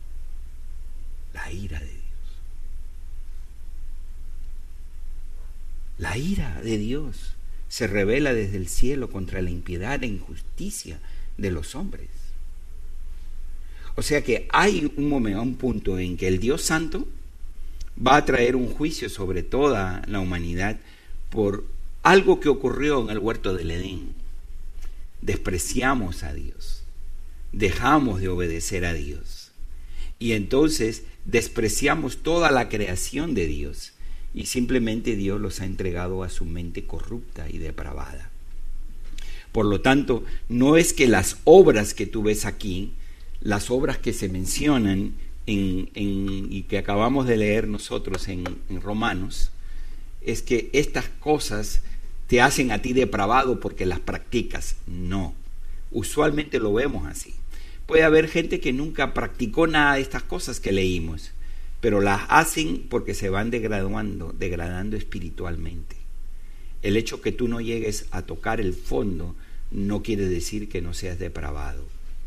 La ira de Dios. La ira de Dios se revela desde el cielo contra la impiedad e injusticia de los hombres. O sea que hay un momento, un punto en que el Dios Santo va a traer un juicio sobre toda la humanidad por algo que ocurrió en el huerto del Edén. Despreciamos a Dios, dejamos de obedecer a Dios y entonces despreciamos toda la creación de Dios y simplemente Dios los ha entregado a su mente corrupta y depravada. Por lo tanto, no es que las obras que tú ves aquí, las obras que se mencionan y que acabamos de leer nosotros en Romanos, es que estas cosas te hacen a ti depravado porque las practicas. No, usualmente lo vemos así. Puede haber gente que nunca practicó nada de estas cosas que leímos, pero las hacen porque se van degradando espiritualmente. El hecho que tú no llegues a tocar el fondo no quiere decir que no seas depravado,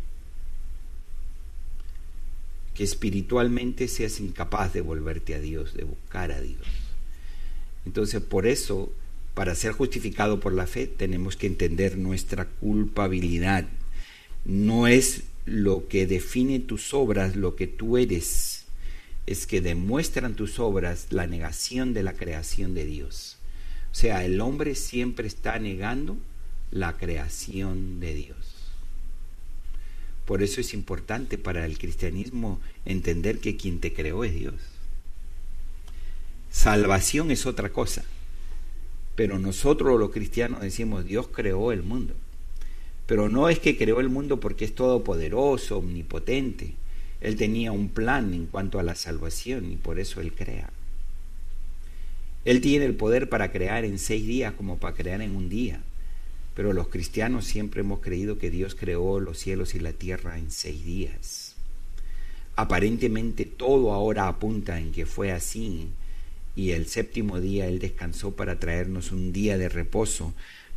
que espiritualmente seas incapaz de volverte a Dios, de buscar a Dios. Entonces, por eso, para ser justificado por la fe, tenemos que entender nuestra culpabilidad. No es lo que define tus obras lo que tú eres, es que demuestran tus obras la negación de la creación de Dios. O sea, el hombre siempre está negando la creación de Dios. Por eso es importante para el cristianismo entender que quien te creó es Dios. Salvación es otra cosa, pero nosotros los cristianos decimos Dios creó el mundo. Pero no es que creó el mundo porque es todopoderoso, omnipotente. Él tenía un plan en cuanto a la salvación y por eso Él crea. Él tiene el poder para crear en 6 días como para crear en un día. Pero los cristianos siempre hemos creído que Dios creó los cielos y la tierra en 6 días. Aparentemente todo ahora apunta en que fue así, y el 7º día Él descansó para traernos un día de reposo,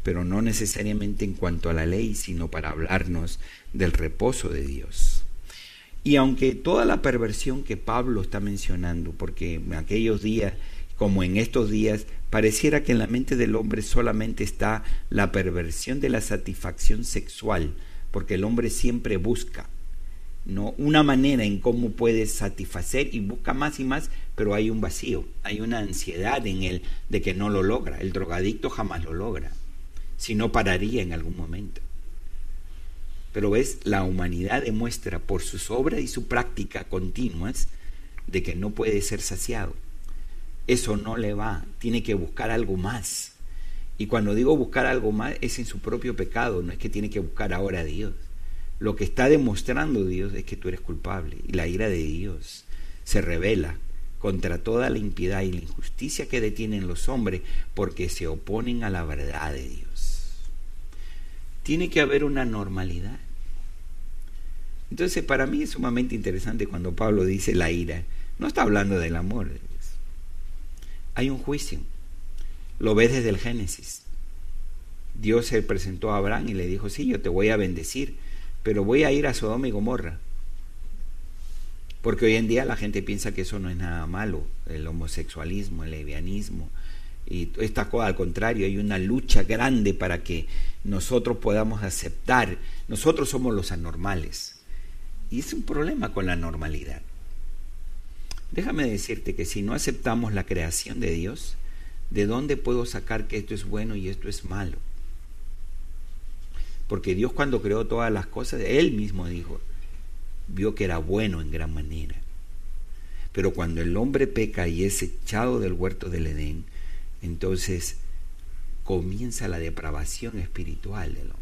pero no necesariamente en cuanto a la ley, sino para hablarnos del reposo de Dios. Y aunque toda la perversión que Pablo está mencionando, porque en aquellos días, como en estos días, pareciera que en la mente del hombre solamente está la perversión de la satisfacción sexual, porque el hombre siempre busca, ¿no?, una manera en cómo puede satisfacer y busca más y más, pero hay un vacío, hay una ansiedad en él de que no lo logra. El drogadicto jamás lo logra, si no pararía en algún momento. Pero ves, la humanidad demuestra por sus obras y su práctica continuas de que no puede ser saciado. Eso no le va, tiene que buscar algo más. Y cuando digo buscar algo más, es en su propio pecado, no es que tiene que buscar ahora a Dios. Lo que está demostrando Dios es que tú eres culpable, y la ira de Dios se revela contra toda la impiedad y la injusticia que detienen los hombres porque se oponen a la verdad de Dios. Tiene que haber una normalidad. Entonces, para mí es sumamente interesante cuando Pablo dice la ira. No está hablando del amor de Dios. Hay un juicio. Lo ves desde el Génesis. Dios se presentó a Abraham y le dijo, sí, yo te voy a bendecir, pero voy a ir a Sodoma y Gomorra. Porque hoy en día la gente piensa que eso no es nada malo, el homosexualismo, el lesbianismo, y esta cosa. Al contrario, hay una lucha grande para que nosotros podamos aceptar. Nosotros somos los anormales. Y es un problema con la normalidad. Déjame decirte que si no aceptamos la creación de Dios, ¿de dónde puedo sacar que esto es bueno y esto es malo? Porque Dios, cuando creó todas las cosas, Él mismo dijo, vio que era bueno en gran manera. Pero cuando el hombre peca y es echado del huerto del Edén, entonces comienza la depravación espiritual del hombre.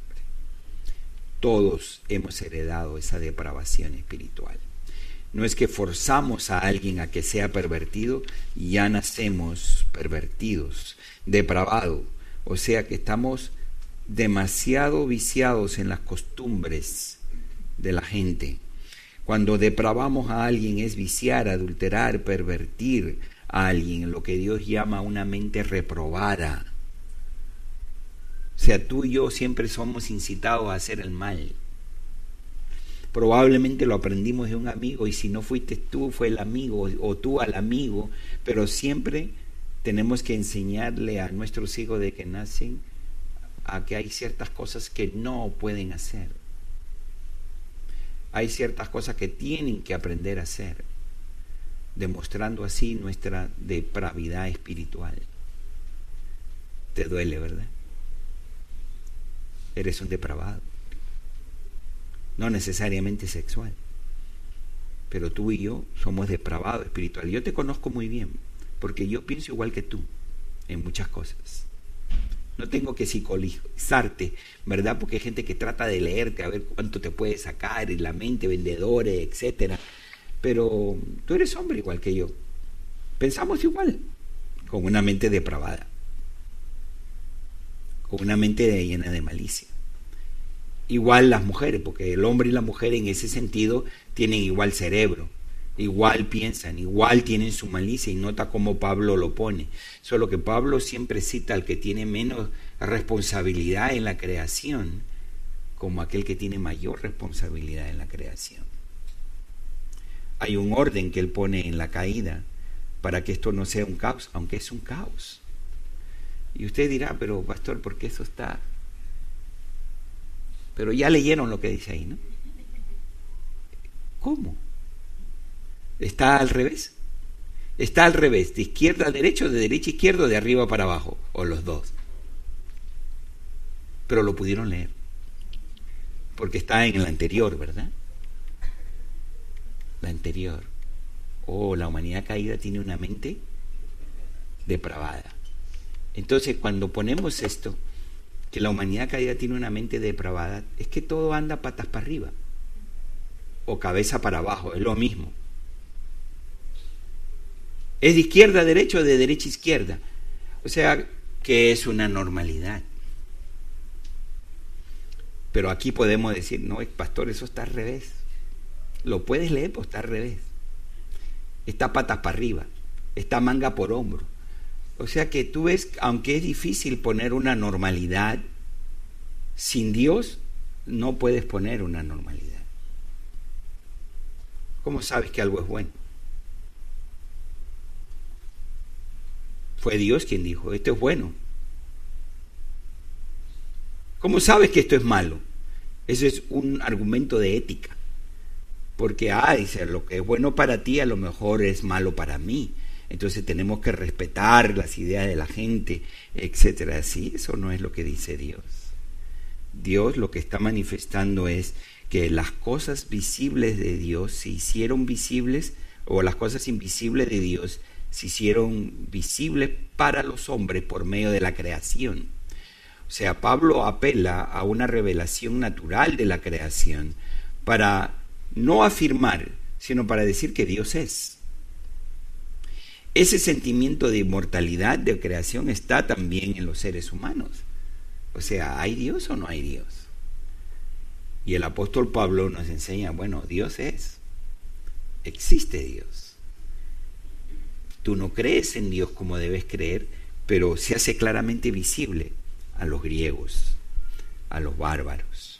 Todos hemos heredado esa depravación espiritual. No es que forzamos a alguien a que sea pervertido y ya nacemos pervertidos, depravados. O sea que estamos demasiado viciados en las costumbres de la gente. Cuando depravamos a alguien es viciar, adulterar, pervertir a alguien, lo que Dios llama una mente reprobada. O sea, tú y yo siempre somos incitados a hacer el mal. Probablemente lo aprendimos de un amigo, y si no fuiste tú, fue el amigo, o tú al amigo, pero siempre tenemos que enseñarle a nuestros hijos de que nacen a que hay ciertas cosas que no pueden hacer. Hay ciertas cosas que tienen que aprender a hacer, demostrando así nuestra depravidad espiritual. Te duele, ¿verdad? Eres un depravado. No necesariamente sexual, pero tú y yo somos depravados espiritual. Yo te conozco muy bien, porque yo pienso igual que tú en muchas cosas. No tengo que psicologizarte, ¿verdad? Porque hay gente que trata de leerte a ver cuánto te puede sacar en la mente, vendedores, etcétera. Pero tú eres hombre igual que yo. Pensamos igual, con una mente depravada, con una mente llena de malicia. Igual las mujeres, porque el hombre y la mujer en ese sentido tienen igual cerebro, igual piensan, igual tienen su malicia, y nota cómo Pablo lo pone. Solo que Pablo siempre cita al que tiene menos responsabilidad en la creación como aquel que tiene mayor responsabilidad en la creación. Hay un orden que él pone en la caída para que esto no sea un caos, aunque es un caos. Y usted dirá, pero pastor, ¿por qué eso está? Pero ya leyeron lo que dice ahí, ¿no? ¿Cómo? Está al revés. Está al revés, de izquierda a derecha, de derecha a izquierda, de arriba para abajo, o los dos. Pero lo pudieron leer, porque está en el anterior, ¿verdad? La anterior. La humanidad caída tiene una mente depravada. Entonces, cuando ponemos esto, que la humanidad caída tiene una mente depravada, es que todo anda patas para arriba o cabeza para abajo, es lo mismo. Es de izquierda a derecha o de derecha a izquierda. O sea, que es una normalidad. Pero aquí podemos decir, no, pastor, eso está al revés. Lo puedes leer, pues está al revés. Está patas para arriba, está manga por hombro. O sea que tú ves, aunque es difícil poner una normalidad, Sin Dios no puedes poner una normalidad. ¿Cómo sabes que algo es bueno? Fue Dios quien dijo, esto es bueno. ¿Cómo sabes que esto es malo? Eso es un argumento de ética. Porque, dice, lo que es bueno para ti a lo mejor es malo para mí. Entonces tenemos que respetar las ideas de la gente, etcétera. Así, eso no es lo que dice Dios. Dios lo que está manifestando es que las cosas visibles de Dios se hicieron visibles, o las cosas invisibles de Dios se hicieron visibles para los hombres por medio de la creación. O sea, Pablo apela a una revelación natural de la creación para no afirmar, sino para decir que Dios es. Ese sentimiento de inmortalidad de creación está también en los seres humanos. O sea, ¿hay Dios o no hay Dios? Y el apóstol Pablo nos enseña, bueno, Dios es. Existe Dios. Tú no crees en Dios como debes creer, pero se hace claramente visible a los griegos, a los bárbaros.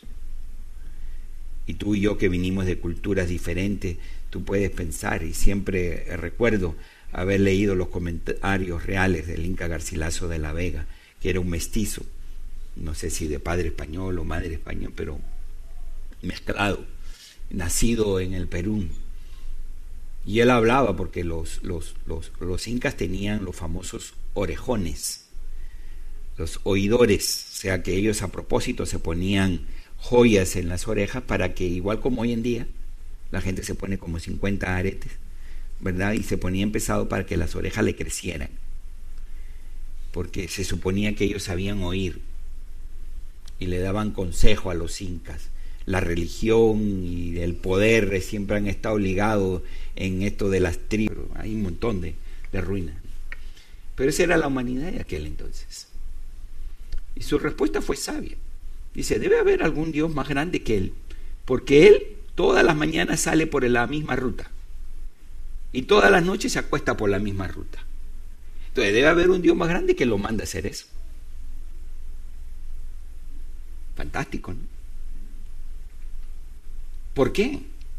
Y tú y yo que vinimos de culturas diferentes, tú puedes pensar, y siempre recuerdo haber leído los comentarios reales del Inca Garcilaso de la Vega, que era un mestizo, no sé si de padre español o madre español, pero mezclado, nacido en el Perú. Y él hablaba porque los incas tenían los famosos orejones, los oidores, o sea que ellos a propósito se ponían joyas en las orejas para que, igual como hoy en día, la gente se pone como 50 aretes, ¿verdad? Y se ponía empezado para que las orejas le crecieran, porque se suponía que ellos sabían oír y le daban consejo a los incas. La religión y el poder siempre han estado ligados en esto de las tribus. Hay un montón de ruinas. Pero esa era la humanidad de aquel entonces. Y su respuesta fue sabia. Dice, debe haber algún Dios más grande que Él, porque Él todas las mañanas sale por la misma ruta y todas las noches se acuesta por la misma ruta. Entonces debe haber un Dios más grande que lo manda a hacer eso. Fantástico, ¿no? ¿Por qué?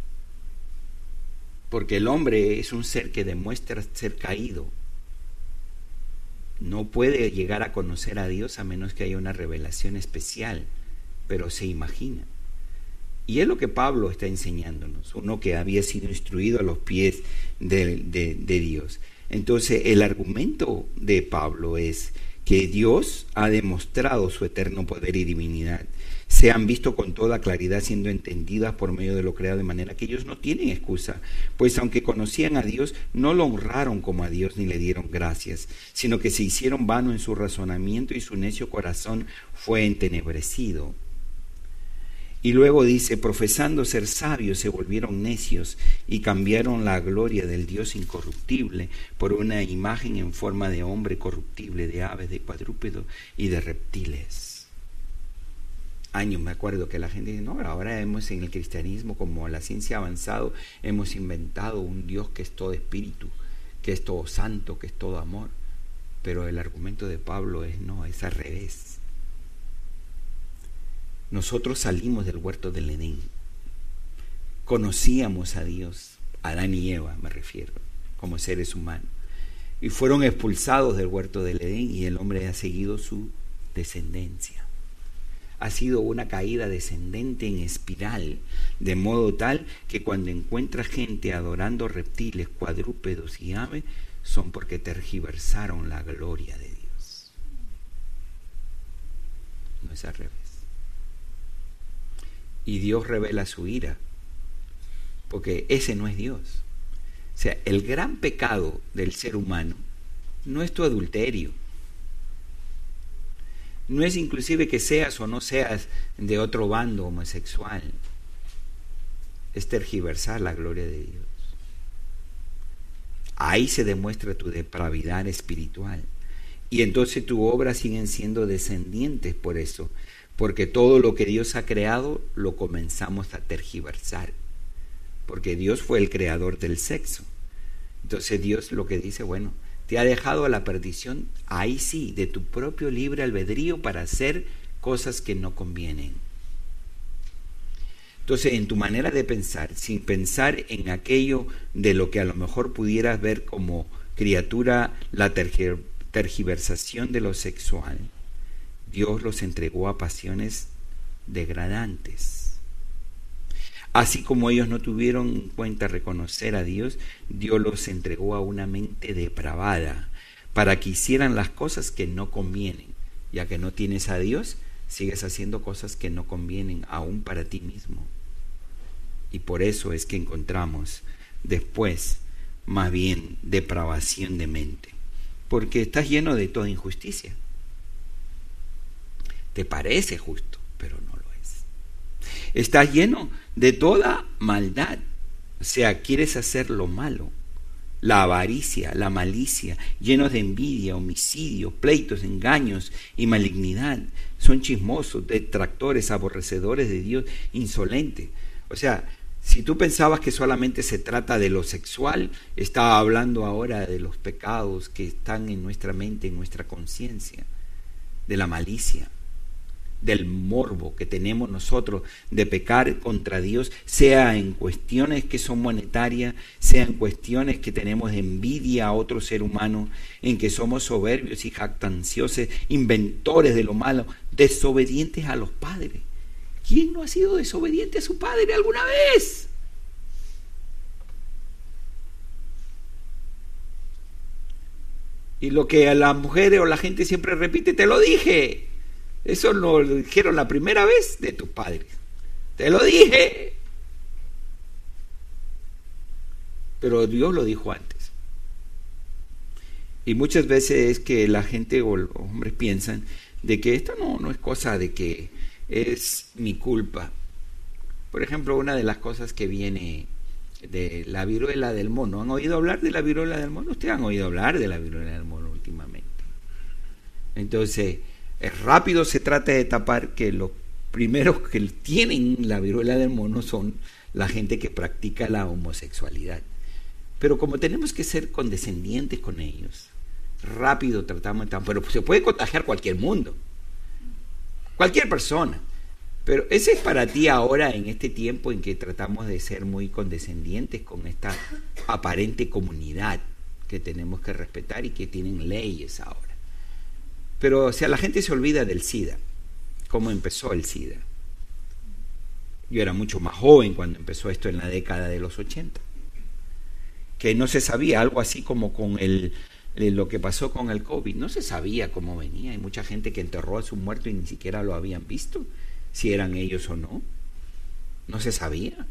Porque el hombre es un ser que demuestra ser caído. No puede llegar a conocer a Dios a menos que haya una revelación especial, pero se imagina. Y es lo que Pablo está enseñándonos, uno que había sido instruido a los pies de Dios. Entonces el argumento de Pablo es que Dios ha demostrado su eterno poder y divinidad. Se han visto con toda claridad siendo entendidas por medio de lo creado, de manera que ellos no tienen excusa, pues aunque conocían a Dios, no lo honraron como a Dios ni le dieron gracias, sino que se hicieron vano en su razonamiento y su necio corazón fue entenebrecido. Y luego dice, profesando ser sabios, se volvieron necios y cambiaron la gloria del Dios incorruptible por una imagen en forma de hombre corruptible, de aves, de cuadrúpedos y de reptiles. Años me acuerdo que la gente dice, no, ahora en el cristianismo, como la ciencia ha avanzado, hemos inventado un Dios que es todo espíritu, que es todo santo, que es todo amor. Pero el argumento de Pablo es no, es al revés. Nosotros salimos del huerto del Edén, conocíamos a Dios, Adán y Eva me refiero, como seres humanos, y fueron expulsados del huerto del Edén y el hombre ha seguido su descendencia. Ha sido una caída descendente en espiral, de modo tal que cuando encuentra gente adorando reptiles, cuadrúpedos y aves, son porque tergiversaron la gloria de Dios. No es al revés. Y Dios revela su ira, porque ese no es Dios. O sea, el gran pecado del ser humano no es tu adulterio, no es inclusive que seas o no seas de otro bando homosexual, es tergiversar la gloria de Dios. Ahí se demuestra tu depravidad espiritual. Y entonces tu obra siguen siendo descendientes por eso, porque todo lo que Dios ha creado lo comenzamos a tergiversar, porque Dios fue el creador del sexo. Entonces Dios lo que dice, bueno, te ha dejado a la perdición, ahí sí, de tu propio libre albedrío para hacer cosas que no convienen. Entonces, en tu manera de pensar, sin pensar en aquello de lo que a lo mejor pudieras ver como criatura, la tergiversación de lo sexual, Dios los entregó a pasiones degradantes. Así como ellos no tuvieron en cuenta reconocer a Dios, Dios los entregó a una mente depravada para que hicieran las cosas que no convienen. Ya que no tienes a Dios, sigues haciendo cosas que no convienen aún para ti mismo. Y por eso es que encontramos después, más bien, depravación de mente. Porque estás lleno de toda injusticia. Te parece justo, pero no lo es. Estás lleno de toda maldad. O sea, quieres hacer lo malo. La avaricia, la malicia, llenos de envidia, homicidio, pleitos, engaños y malignidad. Son chismosos, detractores, aborrecedores de Dios, insolentes. O sea, si tú pensabas que solamente se trata de lo sexual, estaba hablando ahora de los pecados que están en nuestra mente, en nuestra conciencia, de la malicia, del morbo que tenemos nosotros de pecar contra Dios, sea en cuestiones que son monetarias, sea en cuestiones que tenemos envidia a otro ser humano, en que somos soberbios y jactanciosos, inventores de lo malo, desobedientes a los padres. ¿Quién no ha sido desobediente a su padre alguna vez? Y lo que a las mujeres o la gente siempre repite, te lo dije. Eso lo dijeron la primera vez de tus padres. Te lo dije. Pero Dios lo dijo antes. Y muchas veces es que la gente o los hombres piensan de que esto no es cosa de que es mi culpa. Por ejemplo, una de las cosas que viene de la viruela del mono. ¿Han oído hablar de la viruela del mono? Ustedes han oído hablar de la viruela del mono últimamente. Entonces, rápido se trata de tapar que los primeros que tienen la viruela del mono son la gente que practica la homosexualidad. Pero como tenemos que ser condescendientes con ellos, rápido tratamos de... Pero se puede contagiar cualquier mundo, cualquier persona. Pero ese es para ti ahora, en este tiempo en que tratamos de ser muy condescendientes con esta aparente comunidad que tenemos que respetar y que tienen leyes ahora. Pero o sea, la gente se olvida del SIDA, cómo empezó el SIDA. Yo era mucho más joven cuando empezó esto en la década de los 80. Que no se sabía, algo así como con lo que pasó con el COVID, no se sabía cómo venía. Hay mucha gente que enterró a su muerto y ni siquiera lo habían visto, si eran ellos o no. No se sabía.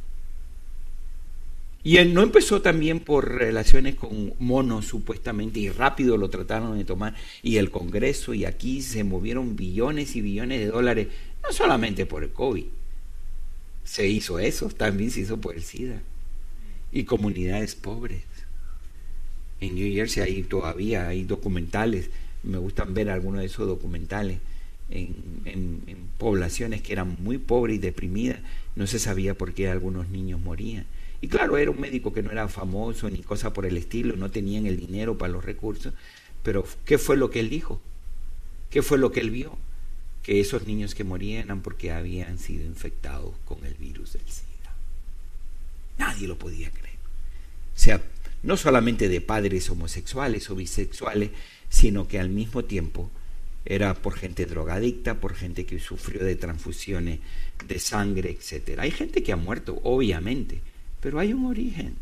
Y él no empezó también por relaciones con monos supuestamente, y rápido lo trataron de tomar, y el Congreso, y aquí se movieron billones y billones de dólares, no solamente por el COVID, se hizo eso, también se hizo por el SIDA, y comunidades pobres. En New Jersey todavía hay documentales, me gustan ver algunos de esos documentales, en poblaciones que eran muy pobres y deprimidas, no se sabía por qué algunos niños morían. Y claro, era un médico que no era famoso ni cosa por el estilo, no tenían el dinero para los recursos, pero ¿qué fue lo que él dijo? ¿Qué fue lo que él vio? Que esos niños que morían eran porque habían sido infectados con el virus del SIDA. Nadie lo podía creer. O sea, no solamente de padres homosexuales o bisexuales, sino que al mismo tiempo era por gente drogadicta, por gente que sufrió de transfusiones de sangre, etc. Hay gente que ha muerto, obviamente, pero hay un origen.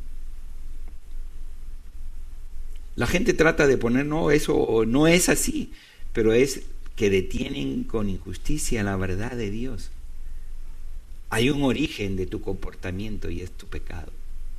La gente trata de poner, no, eso no es así, pero es que detienen con injusticia la verdad de Dios. Hay un origen de tu comportamiento y es tu pecado.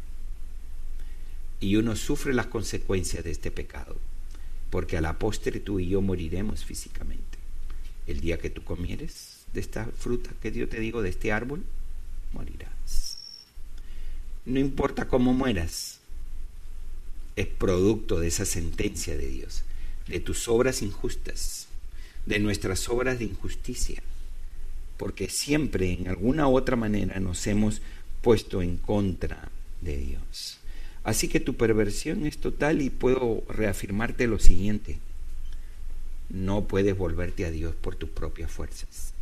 Y uno sufre las consecuencias de este pecado, porque a la postre tú y yo moriremos físicamente. El día que tú comieres de esta fruta que Dios te digo, de este árbol, morirás. No importa cómo mueras, es producto de esa sentencia de Dios, de tus obras injustas, de nuestras obras de injusticia, porque siempre en alguna u otra manera nos hemos puesto en contra de Dios. Así que tu perversión es total y puedo reafirmarte lo siguiente. no puedes volverte a Dios por tus propias fuerzas.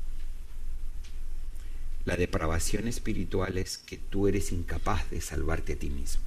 La depravación espiritual es que tú eres incapaz de salvarte a ti mismo.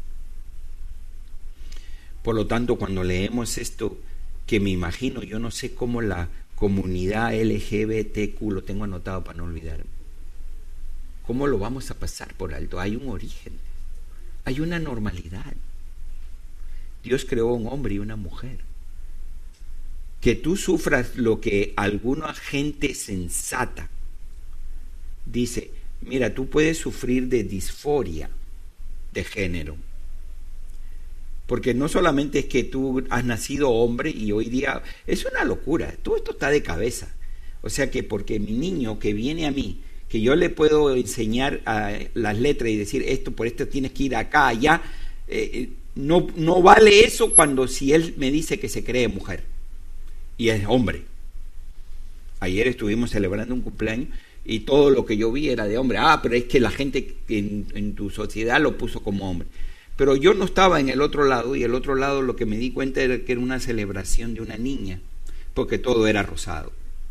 Por lo tanto, cuando leemos esto, que me imagino, yo no sé cómo la comunidad LGBTQ, lo tengo anotado para no olvidarme, ¿cómo lo vamos a pasar por alto? Hay un origen, hay una normalidad. Dios creó un hombre y una mujer. Que tú sufras lo que alguna gente sensata dice, mira, tú puedes sufrir de disforia de género. Porque no solamente es que tú has nacido hombre y hoy día es una locura, todo esto está de cabeza. O sea que porque mi niño que viene a mí, que yo le puedo enseñar las letras y decir esto, por esto tienes que ir acá, allá, no vale eso cuando si él me dice que se cree mujer y es hombre. Ayer estuvimos celebrando un cumpleaños y todo lo que yo vi era de hombre. Pero es que la gente en tu sociedad lo puso como hombre. Pero yo no estaba en el otro lado, y el otro lado lo que me di cuenta era que era una celebración de una niña, porque todo era rosado.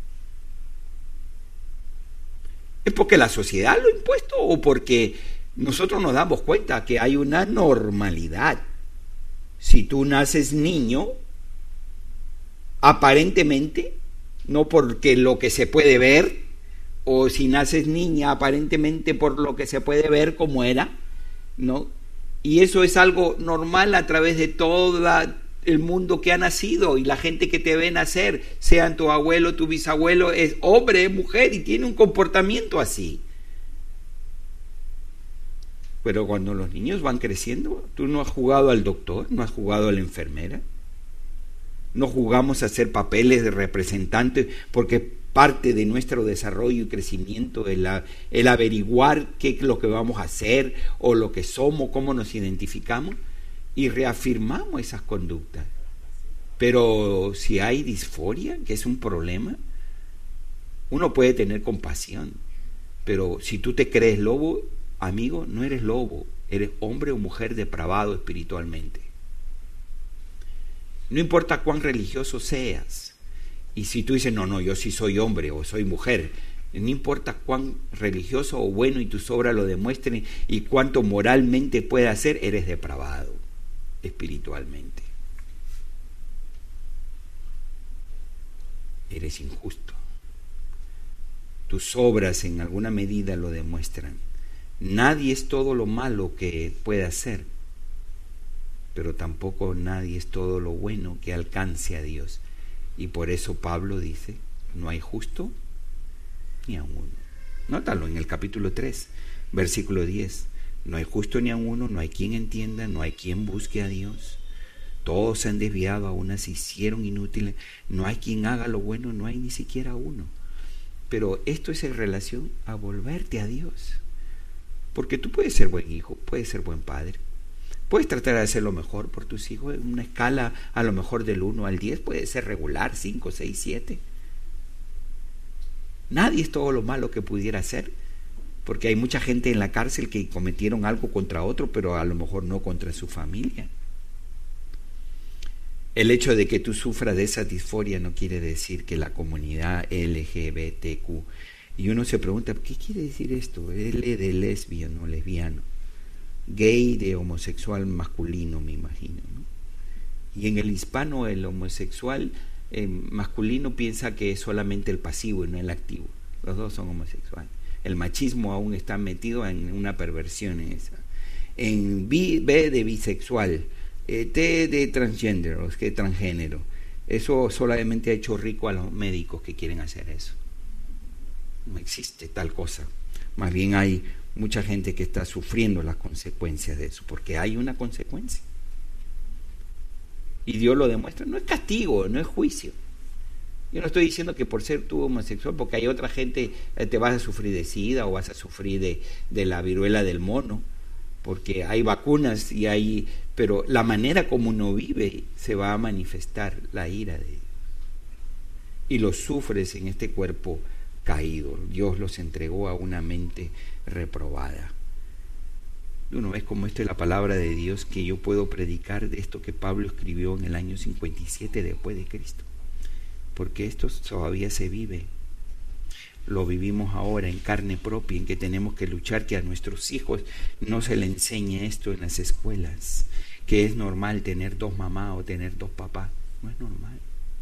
¿Es porque la sociedad lo ha impuesto o porque nosotros nos damos cuenta que hay una normalidad? Si tú naces niño, aparentemente, no porque lo que se puede ver, o si naces niña, aparentemente por lo que se puede ver como era, ¿no? Y eso es algo normal a través de todo el mundo que ha nacido, y la gente que te ve nacer, sean tu abuelo, tu bisabuelo, es hombre, es mujer y tiene un comportamiento así. Pero cuando los niños van creciendo, tú no has jugado al doctor, no has jugado a la enfermera, no jugamos a hacer papeles de representante, porque parte de nuestro desarrollo y crecimiento el averiguar qué es lo que vamos a hacer o lo que somos, cómo nos identificamos, y reafirmamos esas conductas. Pero si hay disforia, que es un problema, uno puede tener compasión, pero si tú te crees lobo, amigo, no eres lobo, eres hombre o mujer depravado espiritualmente. No importa cuán religioso seas, y si tú dices, no, yo sí soy hombre o soy mujer, no importa cuán religioso o bueno y tus obras lo demuestren y cuánto moralmente puedas hacer, eres depravado espiritualmente. Eres injusto. Tus obras en alguna medida lo demuestran. Nadie es todo lo malo que puede hacer, pero tampoco nadie es todo lo bueno que alcance a Dios. Y por eso Pablo dice, no hay justo ni a uno. Nótalo en el capítulo 3, versículo 10. No hay justo ni a uno, no hay quien entienda, no hay quien busque a Dios. Todos se han desviado, a unas se hicieron inútiles. No hay quien haga lo bueno, no hay ni siquiera uno. Pero esto es en relación a volverte a Dios. Porque tú puedes ser buen hijo, puedes ser buen padre. Puedes tratar de hacer lo mejor por tus hijos en una escala a lo mejor del 1 al 10, puede ser regular, 5, 6, 7. Nadie es todo lo malo que pudiera hacer, porque hay mucha gente en la cárcel que cometieron algo contra otro, pero a lo mejor no contra su familia. El hecho de que tú sufras de esa disforia no quiere decir que la comunidad LGBTQ, y uno se pregunta, ¿qué quiere decir esto? L de lesbiano, lesbiano. Gay de homosexual masculino, me imagino, ¿no? Y en el hispano el homosexual masculino piensa que es solamente el pasivo y no el activo. Los dos son homosexuales. El machismo aún está metido en una perversión en esa. En B de bisexual, T de transgénero, que transgénero. Eso solamente ha hecho rico a los médicos que quieren hacer eso. No existe tal cosa. Más bien hay mucha gente que está sufriendo las consecuencias de eso, porque hay una consecuencia. Y Dios lo demuestra. No es castigo, no es juicio. Yo no estoy diciendo que por ser tú homosexual, porque hay otra gente, te vas a sufrir de SIDA o vas a sufrir de la viruela del mono, porque hay vacunas y hay... Pero la manera como uno vive se va a manifestar la ira de Dios. Y lo sufres en este cuerpo caído. Dios los entregó a una mente reprobada. Uno ves como esta es la palabra de Dios, que yo puedo predicar de esto que Pablo escribió en el año 57 después de Cristo. porque esto todavía se vive. Lo vivimos ahora en carne propia, en que tenemos que luchar que a nuestros hijos no se les enseñe esto en las escuelas, que es normal tener 2 mamás o tener 2 papás. No es normal.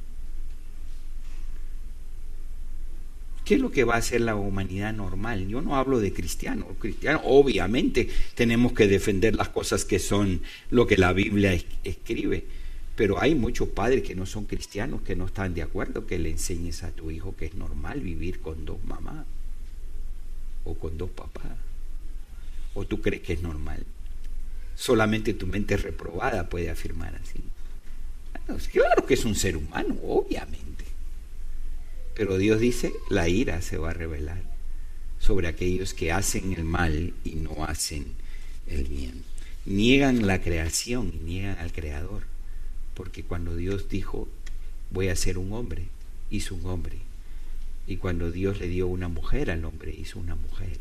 ¿Qué es lo que va a hacer la humanidad normal? Yo no hablo de cristianos. Cristianos, obviamente, tenemos que defender las cosas que son lo que la Biblia escribe. Pero hay muchos padres que no son cristianos, que no están de acuerdo que le enseñes a tu hijo que es normal vivir con 2 mamás o con 2 papás. ¿O tú crees que es normal? Solamente tu mente reprobada puede afirmar así. Claro que es un ser humano, obviamente. Pero Dios dice, la ira se va a revelar sobre aquellos que hacen el mal y no hacen el bien. Niegan la creación y niegan al Creador. Porque cuando Dios dijo, voy a ser un hombre, hizo un hombre. Y cuando Dios le dio una mujer al hombre, hizo una mujer.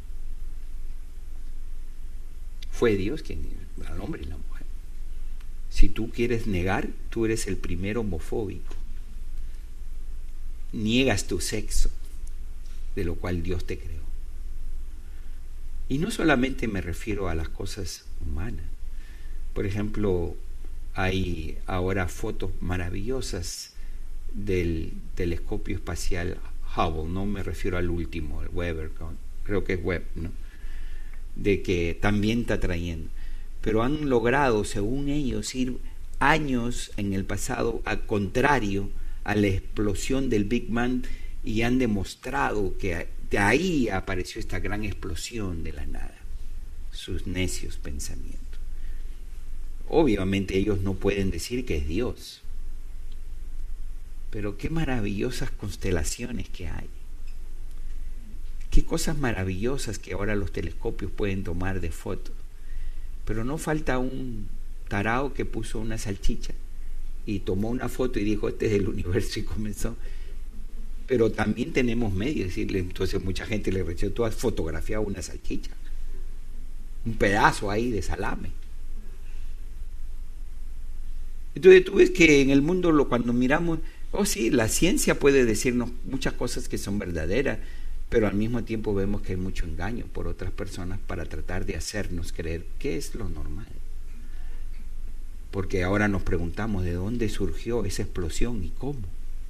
Fue Dios quien dio al hombre y la mujer. Si tú quieres negar, tú eres el primer homofóbico. Niegas tu sexo, de lo cual Dios te creó. Y no solamente me refiero a las cosas humanas. Por ejemplo, hay ahora fotos maravillosas del telescopio espacial Hubble, no me refiero al último, el Webb, creo que es Webb, ¿no? De que también está trayendo. Pero han logrado, según ellos, ir años en el pasado al contrario a la explosión del Big Bang, y han demostrado que de ahí apareció esta gran explosión de la nada. Sus necios pensamientos. Obviamente ellos no pueden decir que es Dios, pero qué maravillosas constelaciones que hay. Qué cosas maravillosas que ahora los telescopios pueden tomar de fotos. Pero no falta un tarao que puso una salchicha y tomó una foto y dijo, este es el universo, y comenzó. Pero también tenemos medios, decirle, entonces mucha gente le rechazó, tú has fotografiado una salchicha, un pedazo ahí de salame. Entonces tú ves que en el mundo cuando miramos, oh sí, la ciencia puede decirnos muchas cosas que son verdaderas, pero al mismo tiempo vemos que hay mucho engaño por otras personas para tratar de hacernos creer qué es lo normal. Porque ahora nos preguntamos de dónde surgió esa explosión y cómo.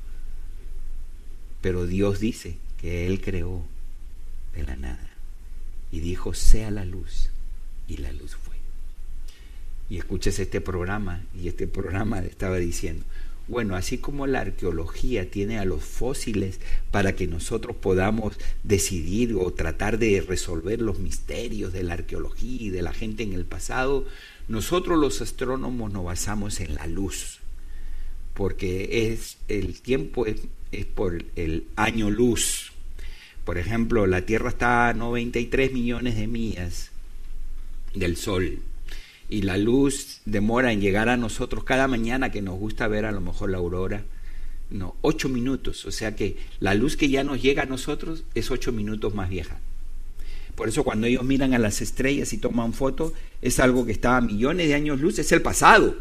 Pero Dios dice que Él creó de la nada y dijo, sea la luz, y la luz fue. Y escuchas este programa, y este programa estaba diciendo, bueno, así como la arqueología tiene a los fósiles para que nosotros podamos decidir o tratar de resolver los misterios de la arqueología y de la gente en el pasado, nosotros los astrónomos nos basamos en la luz, porque el tiempo es por el año luz. Por ejemplo, la Tierra está a 93 millones de millas del Sol, y la luz demora en llegar a nosotros cada mañana, que nos gusta ver a lo mejor la aurora, 8 minutos, o sea que la luz que ya nos llega a nosotros es 8 minutos más vieja. Por eso cuando ellos miran a las estrellas y toman fotos, es algo que está a millones de años luz, es el pasado.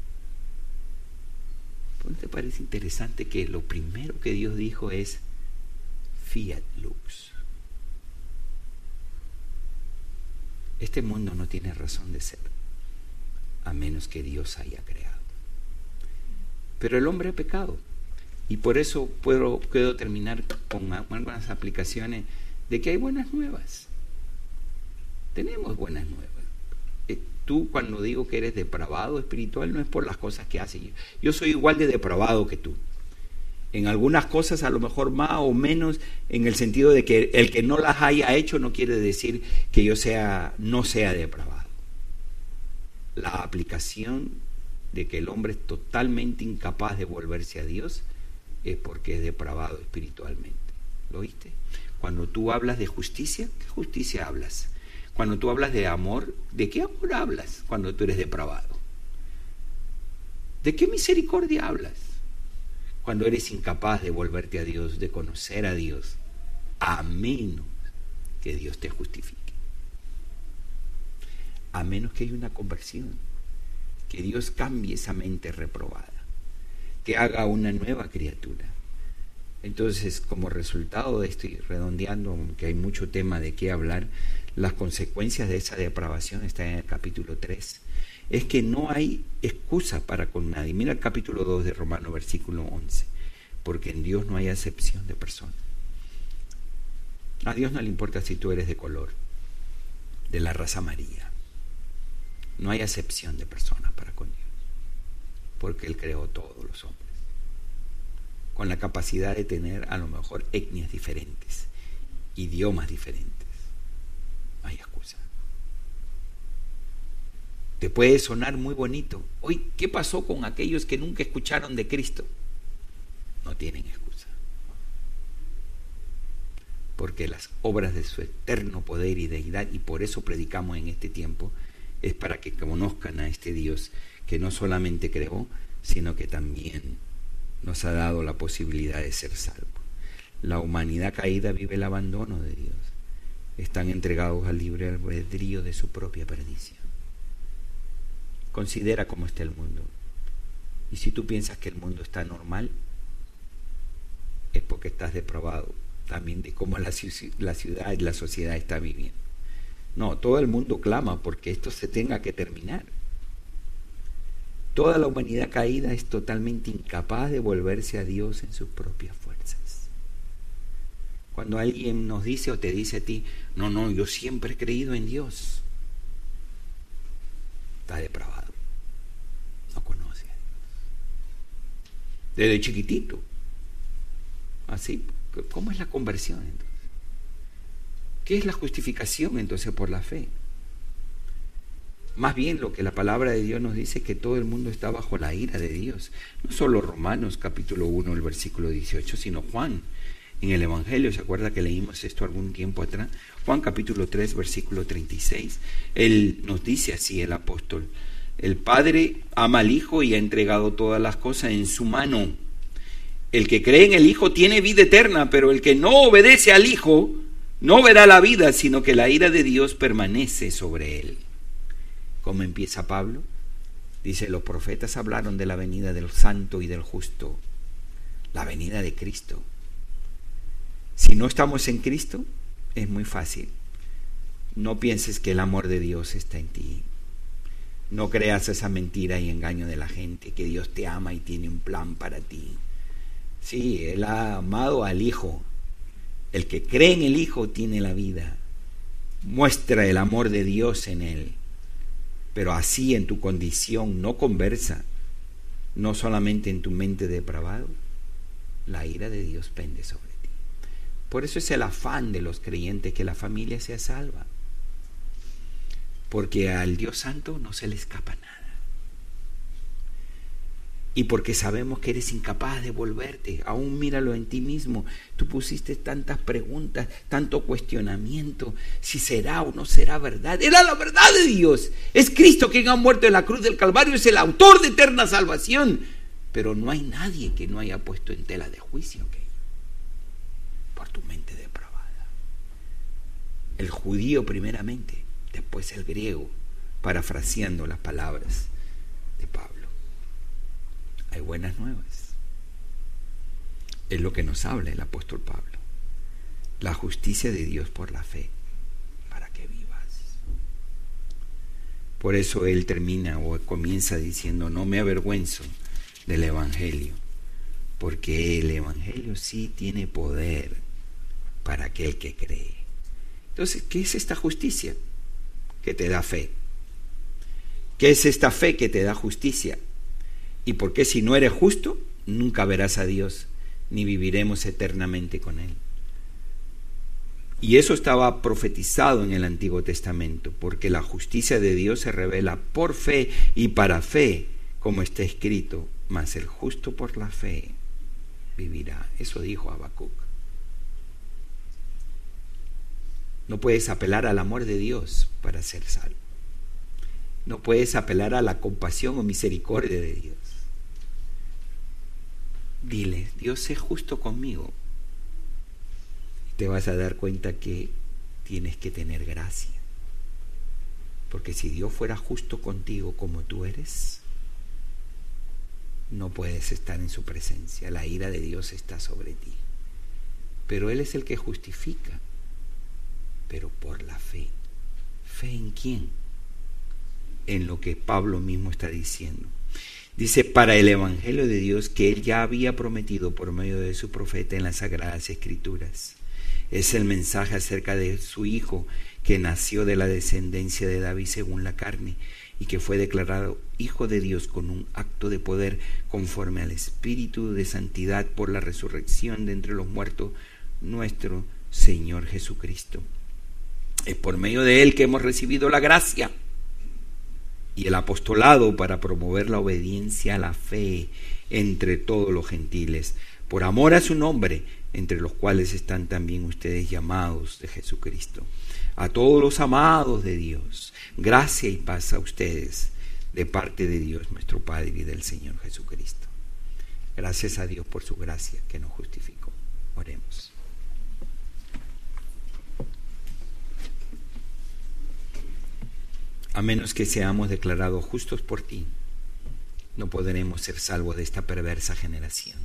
¿No te parece interesante que lo primero que Dios dijo es Fiat Lux? Este mundo no tiene razón de ser, a menos que Dios haya creado. Pero el hombre ha pecado, y por eso puedo terminar con algunas aplicaciones de que hay buenas nuevas. Tenemos buenas nuevas. Tú, cuando digo que eres depravado espiritual, no es por las cosas que haces. Yo soy igual de depravado que tú. En algunas cosas a lo mejor más o menos, en el sentido de que el que no las haya hecho no quiere decir que yo no sea depravado. La aplicación de que el hombre es totalmente incapaz de volverse a Dios es porque es depravado espiritualmente. ¿Lo oíste? Cuando tú hablas de justicia, ¿qué justicia hablas? Cuando tú hablas de amor, ¿de qué amor hablas cuando tú eres depravado? ¿De qué misericordia hablas cuando eres incapaz de volverte a Dios, de conocer a Dios, a menos que Dios te justifique? A menos que haya una conversión, que Dios cambie esa mente reprobada, que haga una nueva criatura. Entonces, como resultado de esto, y redondeando, aunque hay mucho tema de qué hablar, las consecuencias de esa depravación están en el capítulo 3. Es que no hay excusa para con nadie. Mira el capítulo 2 de Romanos, versículo 11. Porque en Dios no hay acepción de persona. A Dios no le importa si tú eres de color, de la raza amarilla. No hay acepción de personas para con Dios. Porque Él creó todos los hombres. Con la capacidad de tener a lo mejor etnias diferentes, idiomas diferentes. No hay excusa. Te puede sonar muy bonito. Hoy, ¿qué pasó con aquellos que nunca escucharon de Cristo? No tienen excusa. Porque las obras de su eterno poder y deidad, y por eso predicamos en este tiempo, es para que conozcan a este Dios que no solamente creó, sino que también nos ha dado la posibilidad de ser salvos. La humanidad caída vive el abandono de Dios. Están entregados al libre albedrío de su propia perdición. Considera cómo está el mundo. Y si tú piensas que el mundo está normal, es porque estás depravado también de cómo la ciudad y la sociedad está viviendo. No, todo el mundo clama porque esto se tenga que terminar. Toda la humanidad caída es totalmente incapaz de volverse a Dios en sus propias fuerzas. Cuando alguien nos dice o te dice a ti, no, yo siempre he creído en Dios, está depravado, no conoce a Dios. Desde chiquitito. Así, ¿cómo es la conversión entonces? ¿Qué es la justificación entonces por la fe? Más bien lo que la palabra de Dios nos dice es que todo el mundo está bajo la ira de Dios. No solo Romanos capítulo 1, el versículo 18, sino Juan en el Evangelio. ¿Se acuerda que leímos esto algún tiempo atrás? Juan capítulo 3, versículo 36. Él nos dice así, el apóstol: el Padre ama al Hijo y ha entregado todas las cosas en su mano. El que cree en el Hijo tiene vida eterna, pero el que no obedece al Hijo no verá la vida, sino que la ira de Dios permanece sobre él. ¿Cómo empieza Pablo? Dice, los profetas hablaron de la venida del santo y del justo, la venida de Cristo. Si no estamos en Cristo, es muy fácil. No pienses que el amor de Dios está en ti. No creas esa mentira y engaño de la gente, que Dios te ama y tiene un plan para ti. Sí, Él ha amado al Hijo. El que cree en el Hijo tiene la vida. Muestra el amor de Dios en Él. Pero así en tu condición no conversa, no solamente en tu mente depravado, la ira de Dios pende sobre ti. Por eso es el afán de los creyentes que la familia sea salva. Porque al Dios Santo no se le escapa nada. Y porque sabemos que eres incapaz de volverte, aún míralo en ti mismo. Tú pusiste tantas preguntas, tanto cuestionamiento, si será o no será verdad. Era la verdad de Dios. Es Cristo quien ha muerto en la cruz del Calvario, es el autor de eterna salvación. Pero no hay nadie que no haya puesto en tela de juicio aquello, por tu mente depravada. El judío primeramente, después el griego, parafraseando las palabras de Pablo. Hay buenas nuevas. Es lo que nos habla el apóstol Pablo. La justicia de Dios por la fe, para que vivas. Por eso él termina o comienza diciendo, no me avergüenzo del Evangelio, porque el Evangelio sí tiene poder para aquel que cree. Entonces, ¿qué es esta justicia que te da fe? ¿Qué es esta fe que te da justicia? ¿Y por qué si no eres justo, nunca verás a Dios, ni viviremos eternamente con Él? Y eso estaba profetizado en el Antiguo Testamento, porque la justicia de Dios se revela por fe y para fe, como está escrito, mas el justo por la fe vivirá. Eso dijo Habacuc. No puedes apelar al amor de Dios para ser salvo. No puedes apelar a la compasión o misericordia de Dios. Dile, Dios, sé justo conmigo. Y te vas a dar cuenta que tienes que tener gracia. Porque si Dios fuera justo contigo como tú eres, no puedes estar en su presencia. La ira de Dios está sobre ti. pero Él es el que justifica, pero por la fe. ¿Fe en quién? En lo que Pablo mismo está diciendo. Dice, para el Evangelio de Dios que Él ya había prometido por medio de su profeta en las Sagradas Escrituras. Es el mensaje acerca de su Hijo, que nació de la descendencia de David según la carne, y que fue declarado Hijo de Dios con un acto de poder conforme al Espíritu de santidad por la resurrección de entre los muertos, nuestro Señor Jesucristo. Es por medio de Él que hemos recibido la gracia y el apostolado para promover la obediencia a la fe entre todos los gentiles, por amor a su nombre, entre los cuales están también ustedes llamados de Jesucristo. A todos los amados de Dios, gracia y paz a ustedes, de parte de Dios nuestro Padre y del Señor Jesucristo. Gracias a Dios por su gracia que nos justificó. Oremos. A menos que seamos declarados justos por ti, no podremos ser salvos de esta perversa generación.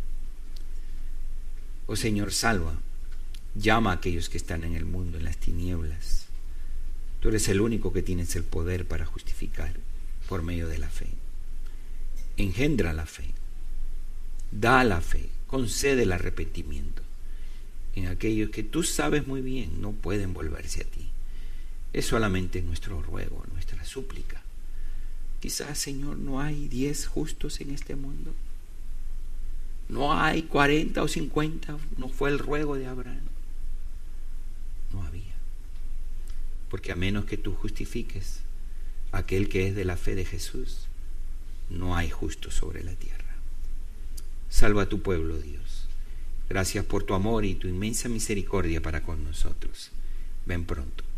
Oh Señor, salva, llama a aquellos que están en el mundo, en las tinieblas. Tú eres el único que tienes el poder para justificar por medio de la fe. Engendra la fe, da la fe, concede el arrepentimiento en aquellos que tú sabes muy bien no pueden volverse a ti. Es solamente nuestro ruego, nuestra súplica. Quizás, Señor, no hay 10 justos en este mundo. No hay 40 o 50, no fue el ruego de Abraham. No había. Porque a menos que tú justifiques a aquel que es de la fe de Jesús, no hay justo sobre la tierra. Salva a tu pueblo, Dios. Gracias por tu amor y tu inmensa misericordia para con nosotros. Ven pronto.